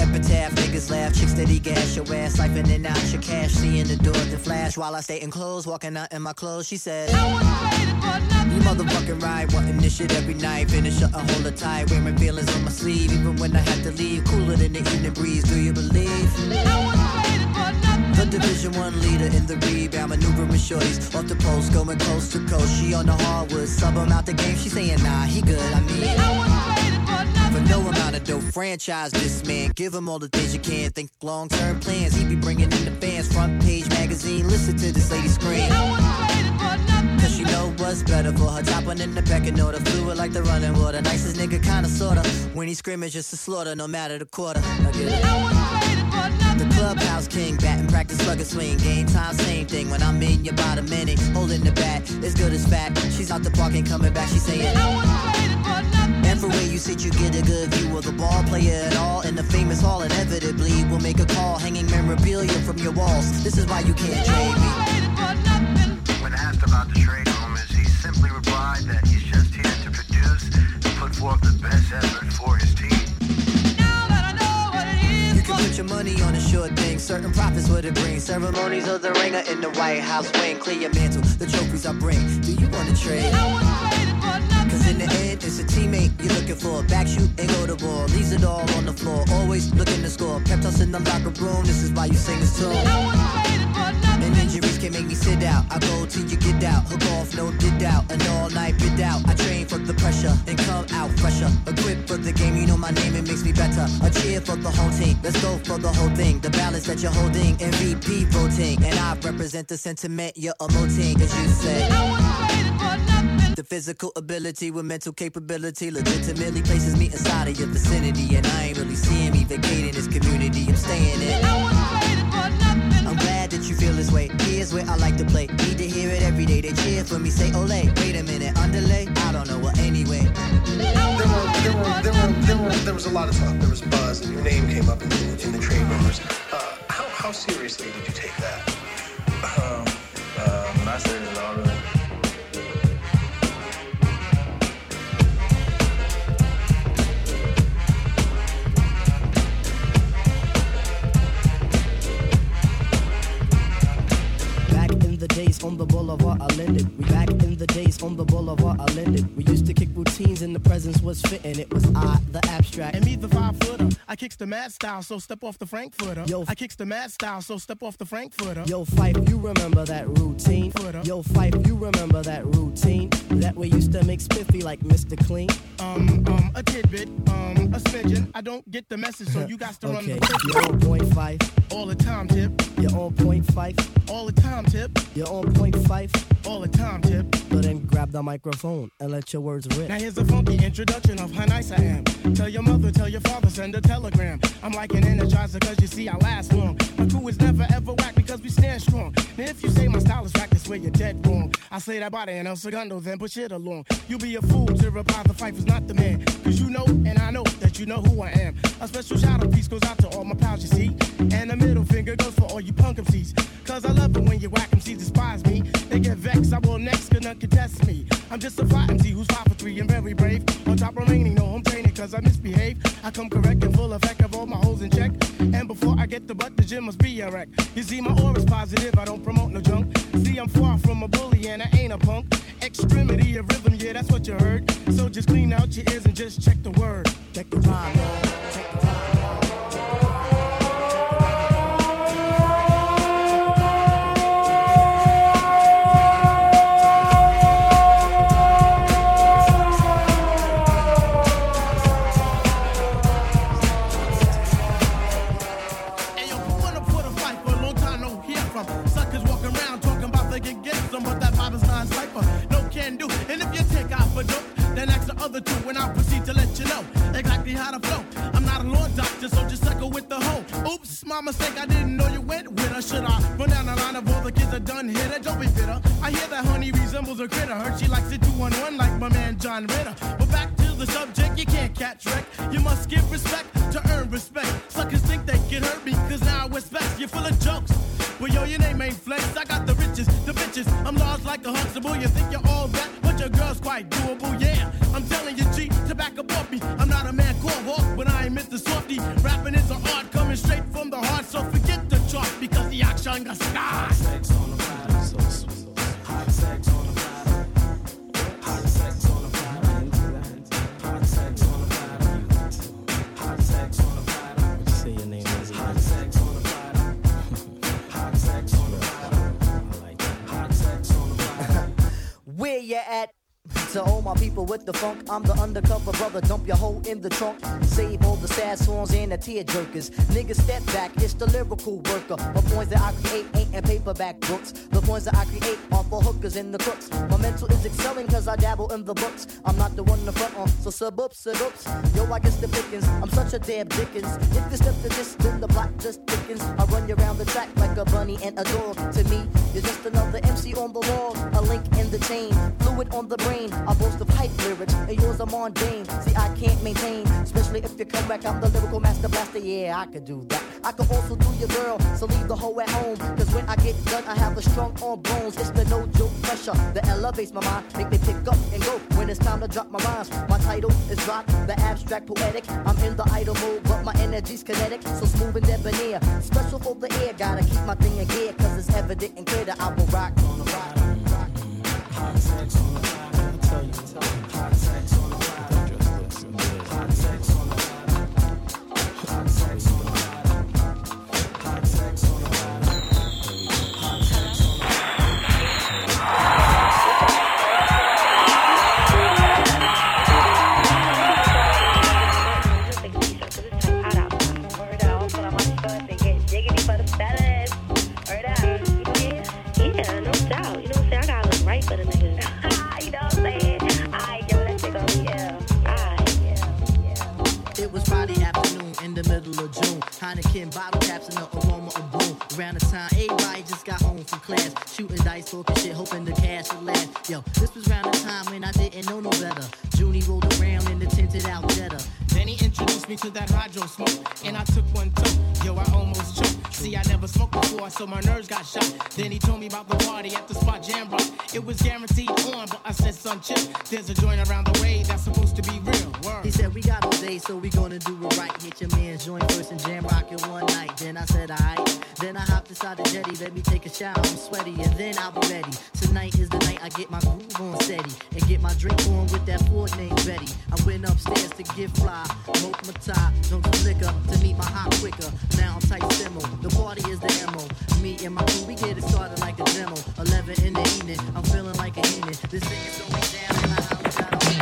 epitaph. Niggas laugh, chicks steady gas your ass, siphoning out your cash, seeing the door to flash while I stay in clothes, walking out in my clothes. She said, I wasn't waiting for nothing. You motherfucking right, wanting this shit every night. Finish up and hold her tight, wearing feelings on my sleeve, even when I had to leave. Cooler than the evening breeze, do you believe? I wasn't waiting for nothing. The Division One leader in the rebound, maneuvering shorties off the post, going coast to coast. She on the hardwood, sub him out the game. She saying, nah, he good. I mean, I wasn't waiting for nothing. For no amount of dope, franchise this man. Give him all the things you can. Think long-term plans. He be bringing in the fans. Front page magazine. Listen to this lady scream. I wasn't waiting for nothing. Cause she know what's better for her. Top one in the back and order. Fluid like the running water. Nicest nigga, kinda sorta. When he scrimmage, just a slaughter, no matter the quarter. I get it. I wasn't waiting for nothing. The clubhouse king, batting practice, slugger swing. Game time, same thing. When I'm in your bottom minute, holding the bat, as good as fat. She's out the park and coming back, she's saying, I wasn't waiting for nothing. And for where you sit, you get a good view of the ball player and all. In the famous hall, inevitably, we'll make a call, hanging memorabilia from your walls. This is why you can't trade me. When asked about the trade rumors, he simply replied that he's just here to produce and put forth the best effort for his team. You can put your money on a short thing. Certain profits would it bring. Ceremonies of the ringer in the White House wing. Clear your mantle, the trophies I bring. Do you want to trade? Cause in the end, it's a teammate you're looking for. Back shoot and go to ball. Leaves it all on the floor. Always looking to score. Pep us in the locker room. This is why you sing this tune. And injuries can make me sit out. I go till you get out. Hook off, no did out. An all night bid out. I train for the pressure and come out fresher. Equipped for the game, you know my name, it makes me better. A cheer for the whole team. Let's go for the whole thing. The balance that you're holding. M V P voting. And I represent the sentiment you're emoting. As you say, the physical ability with mental capability legitimately places me inside of your vicinity. And I ain't really seeing me vacating this community. I'm staying in. I'm glad that you feel this way. Here's where I like to play. Need to hear it every day. They cheer for me, say ole. Wait a minute, underlay? I don't know, well anyway. There, were, there, were, there, were, there, were, there was a lot of talk. There was buzz, and your name came up in the, in the trade rumors. Uh, how, how seriously did you take that? Um, uh, not serious at all, really. The days on the boulevard I lended. We back in the days on the boulevard I lended. We used to kick routines and the presence was fitting. It was I, the abstract. And me, the five footer. I kicks the mad style, so step off the Frankfurter. Yo, I kicks the mad style, so step off the Frankfurter. Yo, Fife, you remember that routine? Footer. Yo, Fife, you remember that routine? That we used to make spiffy like Mister Clean. Um, um, a tidbit, um, a smidgen. I don't get the message, so you got to run okay. the You're on point five. All the time, tip. You're on point five. All the time, tip. You're on point five. All the time, tip. But then grab the microphone and let your words rip. Now here's a funky introduction of how nice I am. Tell your mother, tell your father, send a telegram. I'm like an energizer cause you see I last long. My crew is never ever whack because we stand strong. Now if you say my style is whack, that's where you're dead wrong. I say that body and El Segundo, then push it along. You'll be a fool to reply the fight is not the man. Cause you know and I know that you know who I am. A special shout out piece goes out to all my pals you see. And the middle finger goes for all you punk M Cs. Cause I love it when you whack M Cs despise me. They get vexed, I will next, cause none can test me. I'm just a fly M C who's five for three and very brave. On top remaining, no home training cause I misbehave. I come correct and full effect of all my holes in check. And before I get the butt, the gym must be a wreck. You see my aura's positive, I don't promote no junk. See I'm far from a bully and I ain't a punk. Extremity of rhythm, yeah that's what you heard. So just clean out your ears and just check the word. Check the time, check the time. Other two, and I'll proceed to let you know exactly how to flow. I'm not a law doctor, so just suckle with the hoe. Oops, my mistake, I didn't know you went with her. Should I run down the line of all the kids that done hit her? Don't be bitter. I hear that honey resembles a critter. Heard she likes it two one one like my man John Ritter. But back to the subject, you can't catch wreck. You must give respect to earn respect. Suckers think they can hurt me, cause now I respect. You're full of jokes. Well, yo, your name ain't Flex. I got the riches, the bitches. I'm large like a Huxtable. You think you're all that, but your girl's quite doable, yeah. I'm telling you, G, to back up off me. I'm not a man called Hawk, but I ain't Mister Softy. Rapping is an art coming straight from the heart, so forget the chart because the action got start. Sex on the platter, so sweet. Hot sex on the platter. Hot sex on the platter. Hot sex on the platter. Hot sex on the platter. What you say your name is? Hot sex on the platter. Hot sex on the platter. I like that. Hot sex on the platter. Where you at? To all my people with the funk, I'm the undercover brother, dump your hoe in the trunk. Save all the sad songs and the tear jerkers. Niggas step back, it's the lyrical worker. The points that I create ain't in paperback books. The points that I create are for hookers and the crooks. My mental is excelling cause I dabble in the books. I'm not the one to front on, so sub ups, sub ups. Yo, I guess the pickings, I'm such a damn Dickens. If you step to this, then the block just thickens. I run you around the track like a bunny and a dog. To me, you're just another M C on the wall. A link in the chain, fluid on the brain. I boast of hype lyrics, and yours are mundane. See, I can't maintain, especially if you come back. I'm the lyrical master blaster, yeah, I could do that. I could also do your girl, so leave the hoe at home. Cause when I get done, I have a strong arm bones. It's the no joke pressure that elevates my mind, make me pick up and go when it's time to drop my rhymes. My title is Rock, the abstract poetic. I'm in the idle mode, but my energy's kinetic, so smooth and debonair. Special for the air, gotta keep my thing in gear, cause it's evident and clear that I will rock on the rock. Hot sex on the platter. Tell you, tell you. Hot sex on the platter. Hot sex on the platter. Hot sex on the platter. Hot sex on the platter. Hot sex on the Yeah, no doubt. You know what I'm saying? I gotta look right for the niggas. You know what I'm saying? Alright, yo, that shit gonna be ill. Alright, yeah, yeah. It was Friday afternoon in the middle of June. Heineken bottle caps and the aroma of boom. Around the time everybody just got home from class, shooting dice, talking shit, hoping the cash would last. Yo, this was around the time when I didn't know no better. Junie rolled around in the tinted out Jetta. Then he introduced me to that hydro smoke, and I took one toke. Yo, I almost choked. See, I never smoked before, so my nerves got shot. Then he told me about the party at the spot Jam Rock. It was guaranteed on, but I said, son, chill. There's a joint around the way that's supposed to be real. Word. He said, we got all day, so we gonna do it right. Hit your man's joint first and Jam Rock it one night. Then I said, alright. Then I hopped inside the jetty, let me take a shower, I'm sweaty, and then I'll be ready. Tonight is the night I get my groove on steady, and get my drink on with that Ford named Betty. I went upstairs to get fly, smoked my tie, drunk some liquor to meet my hot quicker. Now I'm tight simmo, the party is the M O. Me and my crew, we get it started like a demo. eleven in the evening, I'm feeling like a evening. This thing is going down in my house, got all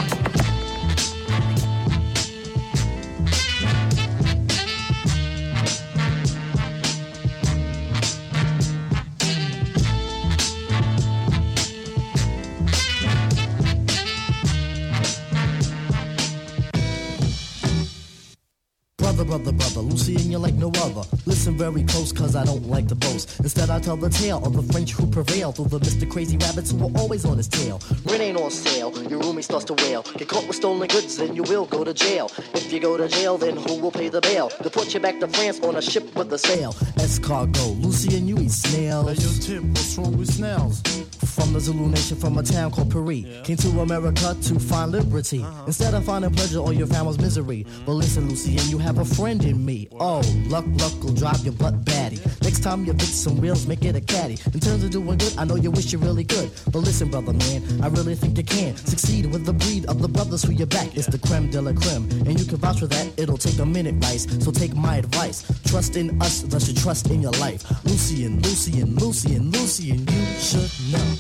Brother, brother, brother, Lucy and you like no other. Listen very close, cause I don't like to boast. Instead I tell the tale of the French who prevailed through the Mister Crazy Rabbits who were always on his tail. Rent ain't on sale, your roomie starts to wail. Get caught with stolen goods, then you will go to jail. If you go to jail, then who will pay the bail? To put you back to France on a ship with a sail. Escargot, Lucy and you eat snails. Hey, yo, Tip, what's wrong with snails? From the Zulu nation, from a town called Paris. Yeah. Came to America to find liberty. Uh-huh. Instead of finding pleasure, all you found was misery. Mm-hmm. But listen, Lucy, and you have a friend in me. Wow. Oh, luck, luck will drive your butt batty. Yeah. Next time you fix some wheels, make it a caddy. In terms of doing good, I know you wish you really could. But listen, brother, man, I really think you can succeed with the breed of the brothers who you back. Yeah. It's the creme de la creme, and you can vouch for that. It'll take a minute, Rice. So take my advice. Trust in us, thus you trust in your life. Lucy and Lucy and Lucy and Lucy and you should know.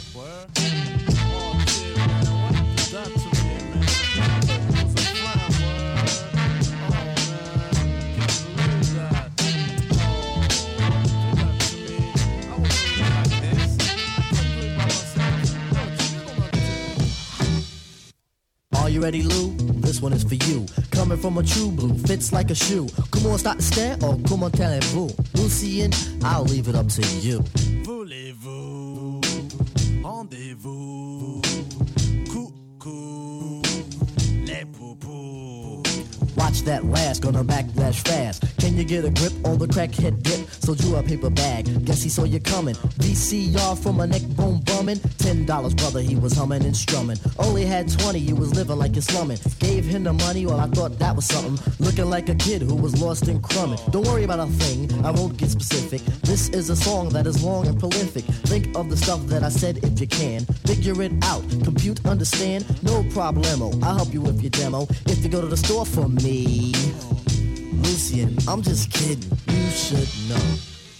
Are you ready, Lou? This one is for you. Coming from a true blue, fits like a shoe. Come on, start to stare, or come on, tell-vous. Lucien, I'll leave it up to you. Voulez-vous, rendez-vous, coucou, les poupous. Watch that last, gonna backlash fast. Can you get a grip on the crackhead dip? sold you a paper bag. Guess he saw you coming. V C R from a neck bone bumming. Ten dollars, brother, he was humming and strumming. Only had twenty, you was living like you're slumming. Gave him the money, well, I thought that was something. Looking like a kid who was lost in crumbing. Don't worry about a thing, I won't get specific. This is a song that is long and prolific. Think of the stuff that I said if you can. Figure it out, compute, understand, no problemo. I'll help you with your demo. If you go to the store for me, Lucian, I'm just kidding, you should know.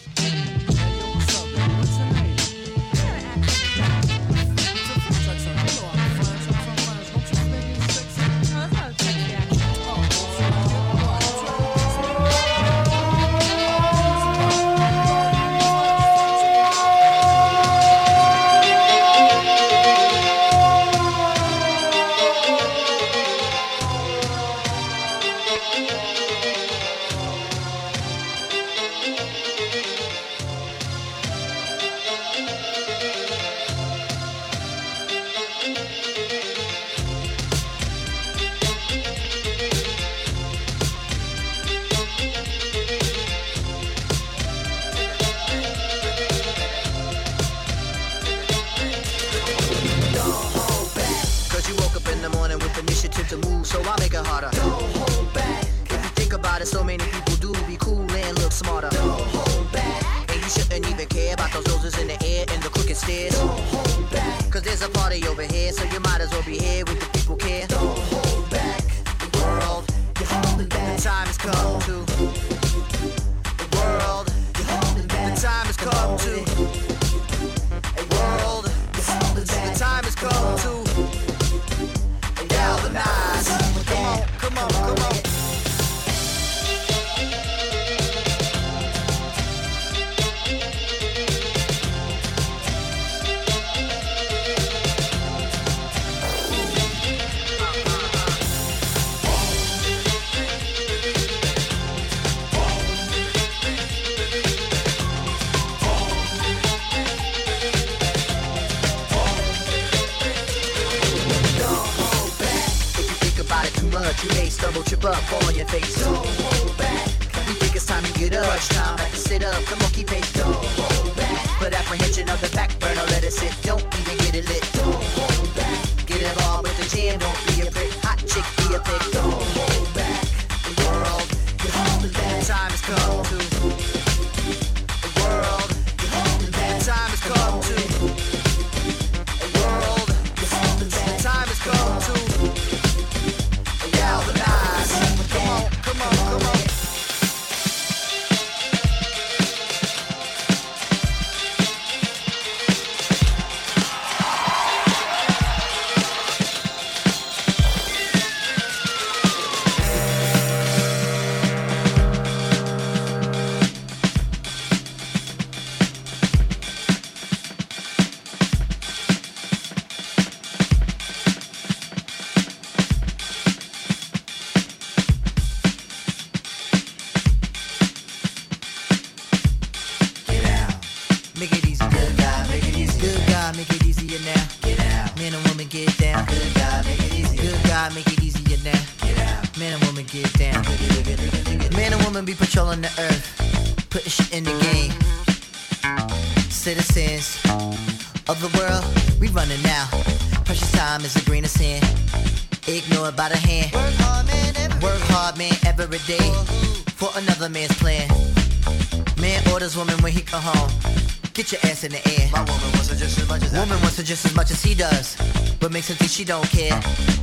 Your ass in the air. My woman wants her just as much as woman wants her just as much as he does, but makes her think she don't care.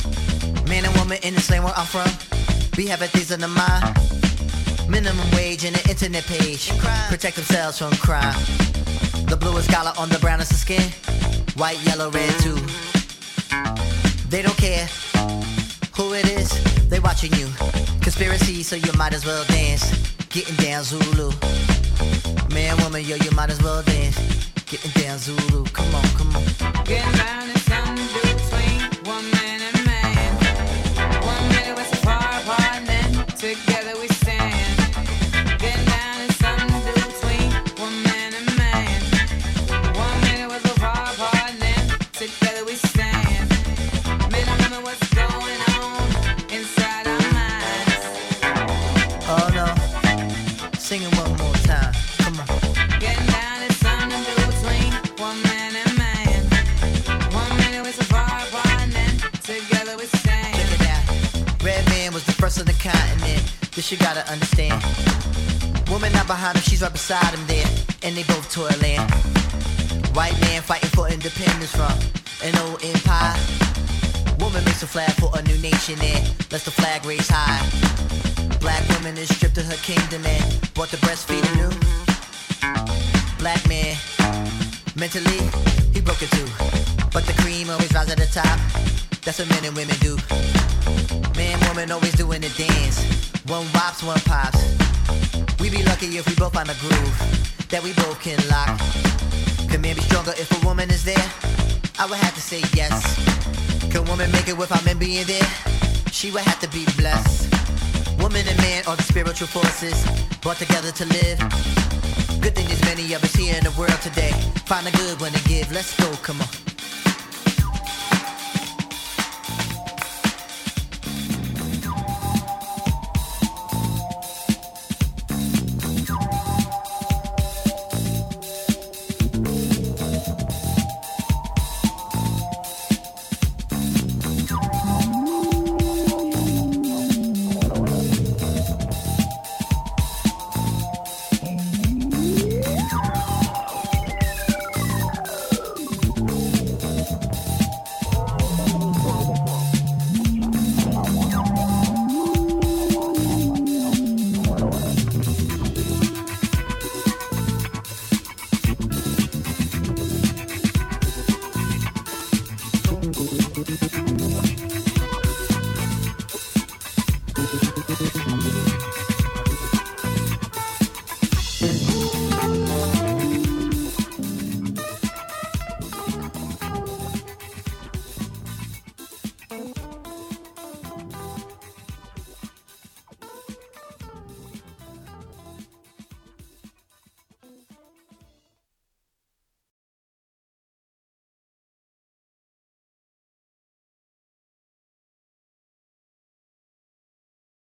Man and woman in the same where I'm from, we having things on the mind. Minimum wage and an internet page, protect themselves from crime. The bluest collar on the brownest of skin, white, yellow, red too. They don't care who it is, they watching you. Conspiracy, so you might as well dance. Getting down Zulu. Man, woman, yo, you might as well dance. Getting down Zulu, come on, come on. Getting down is something between woman and man. One minute we're so far apart, and then together we stand. Getting down is something between woman and man. One minute we're so far apart, and then together we stand. Men and women, what's going on inside our minds? Oh no, sing it one more time, come on. this you gotta understand. Woman not behind him, she's right beside him there, and they both toiling. White man fighting for independence from an old empire. Woman makes a flag for a new nation and lets the flag raise high. Black woman is stripped of her kingdom and brought to breastfeed anew. Black man, mentally, he broke it too. But the cream always rise at the top. That's what men and women do. Man, woman always doing the dance. One wops, one pops. We be lucky if we both find a groove that we both can lock. Can man be stronger if a woman is there? I would have to say yes. Can woman make it without men being there? She would have to be blessed. Woman and man are the spiritual forces brought together to live. Good thing there's many of us here in the world today. Find a good one to give. Let's go, come on.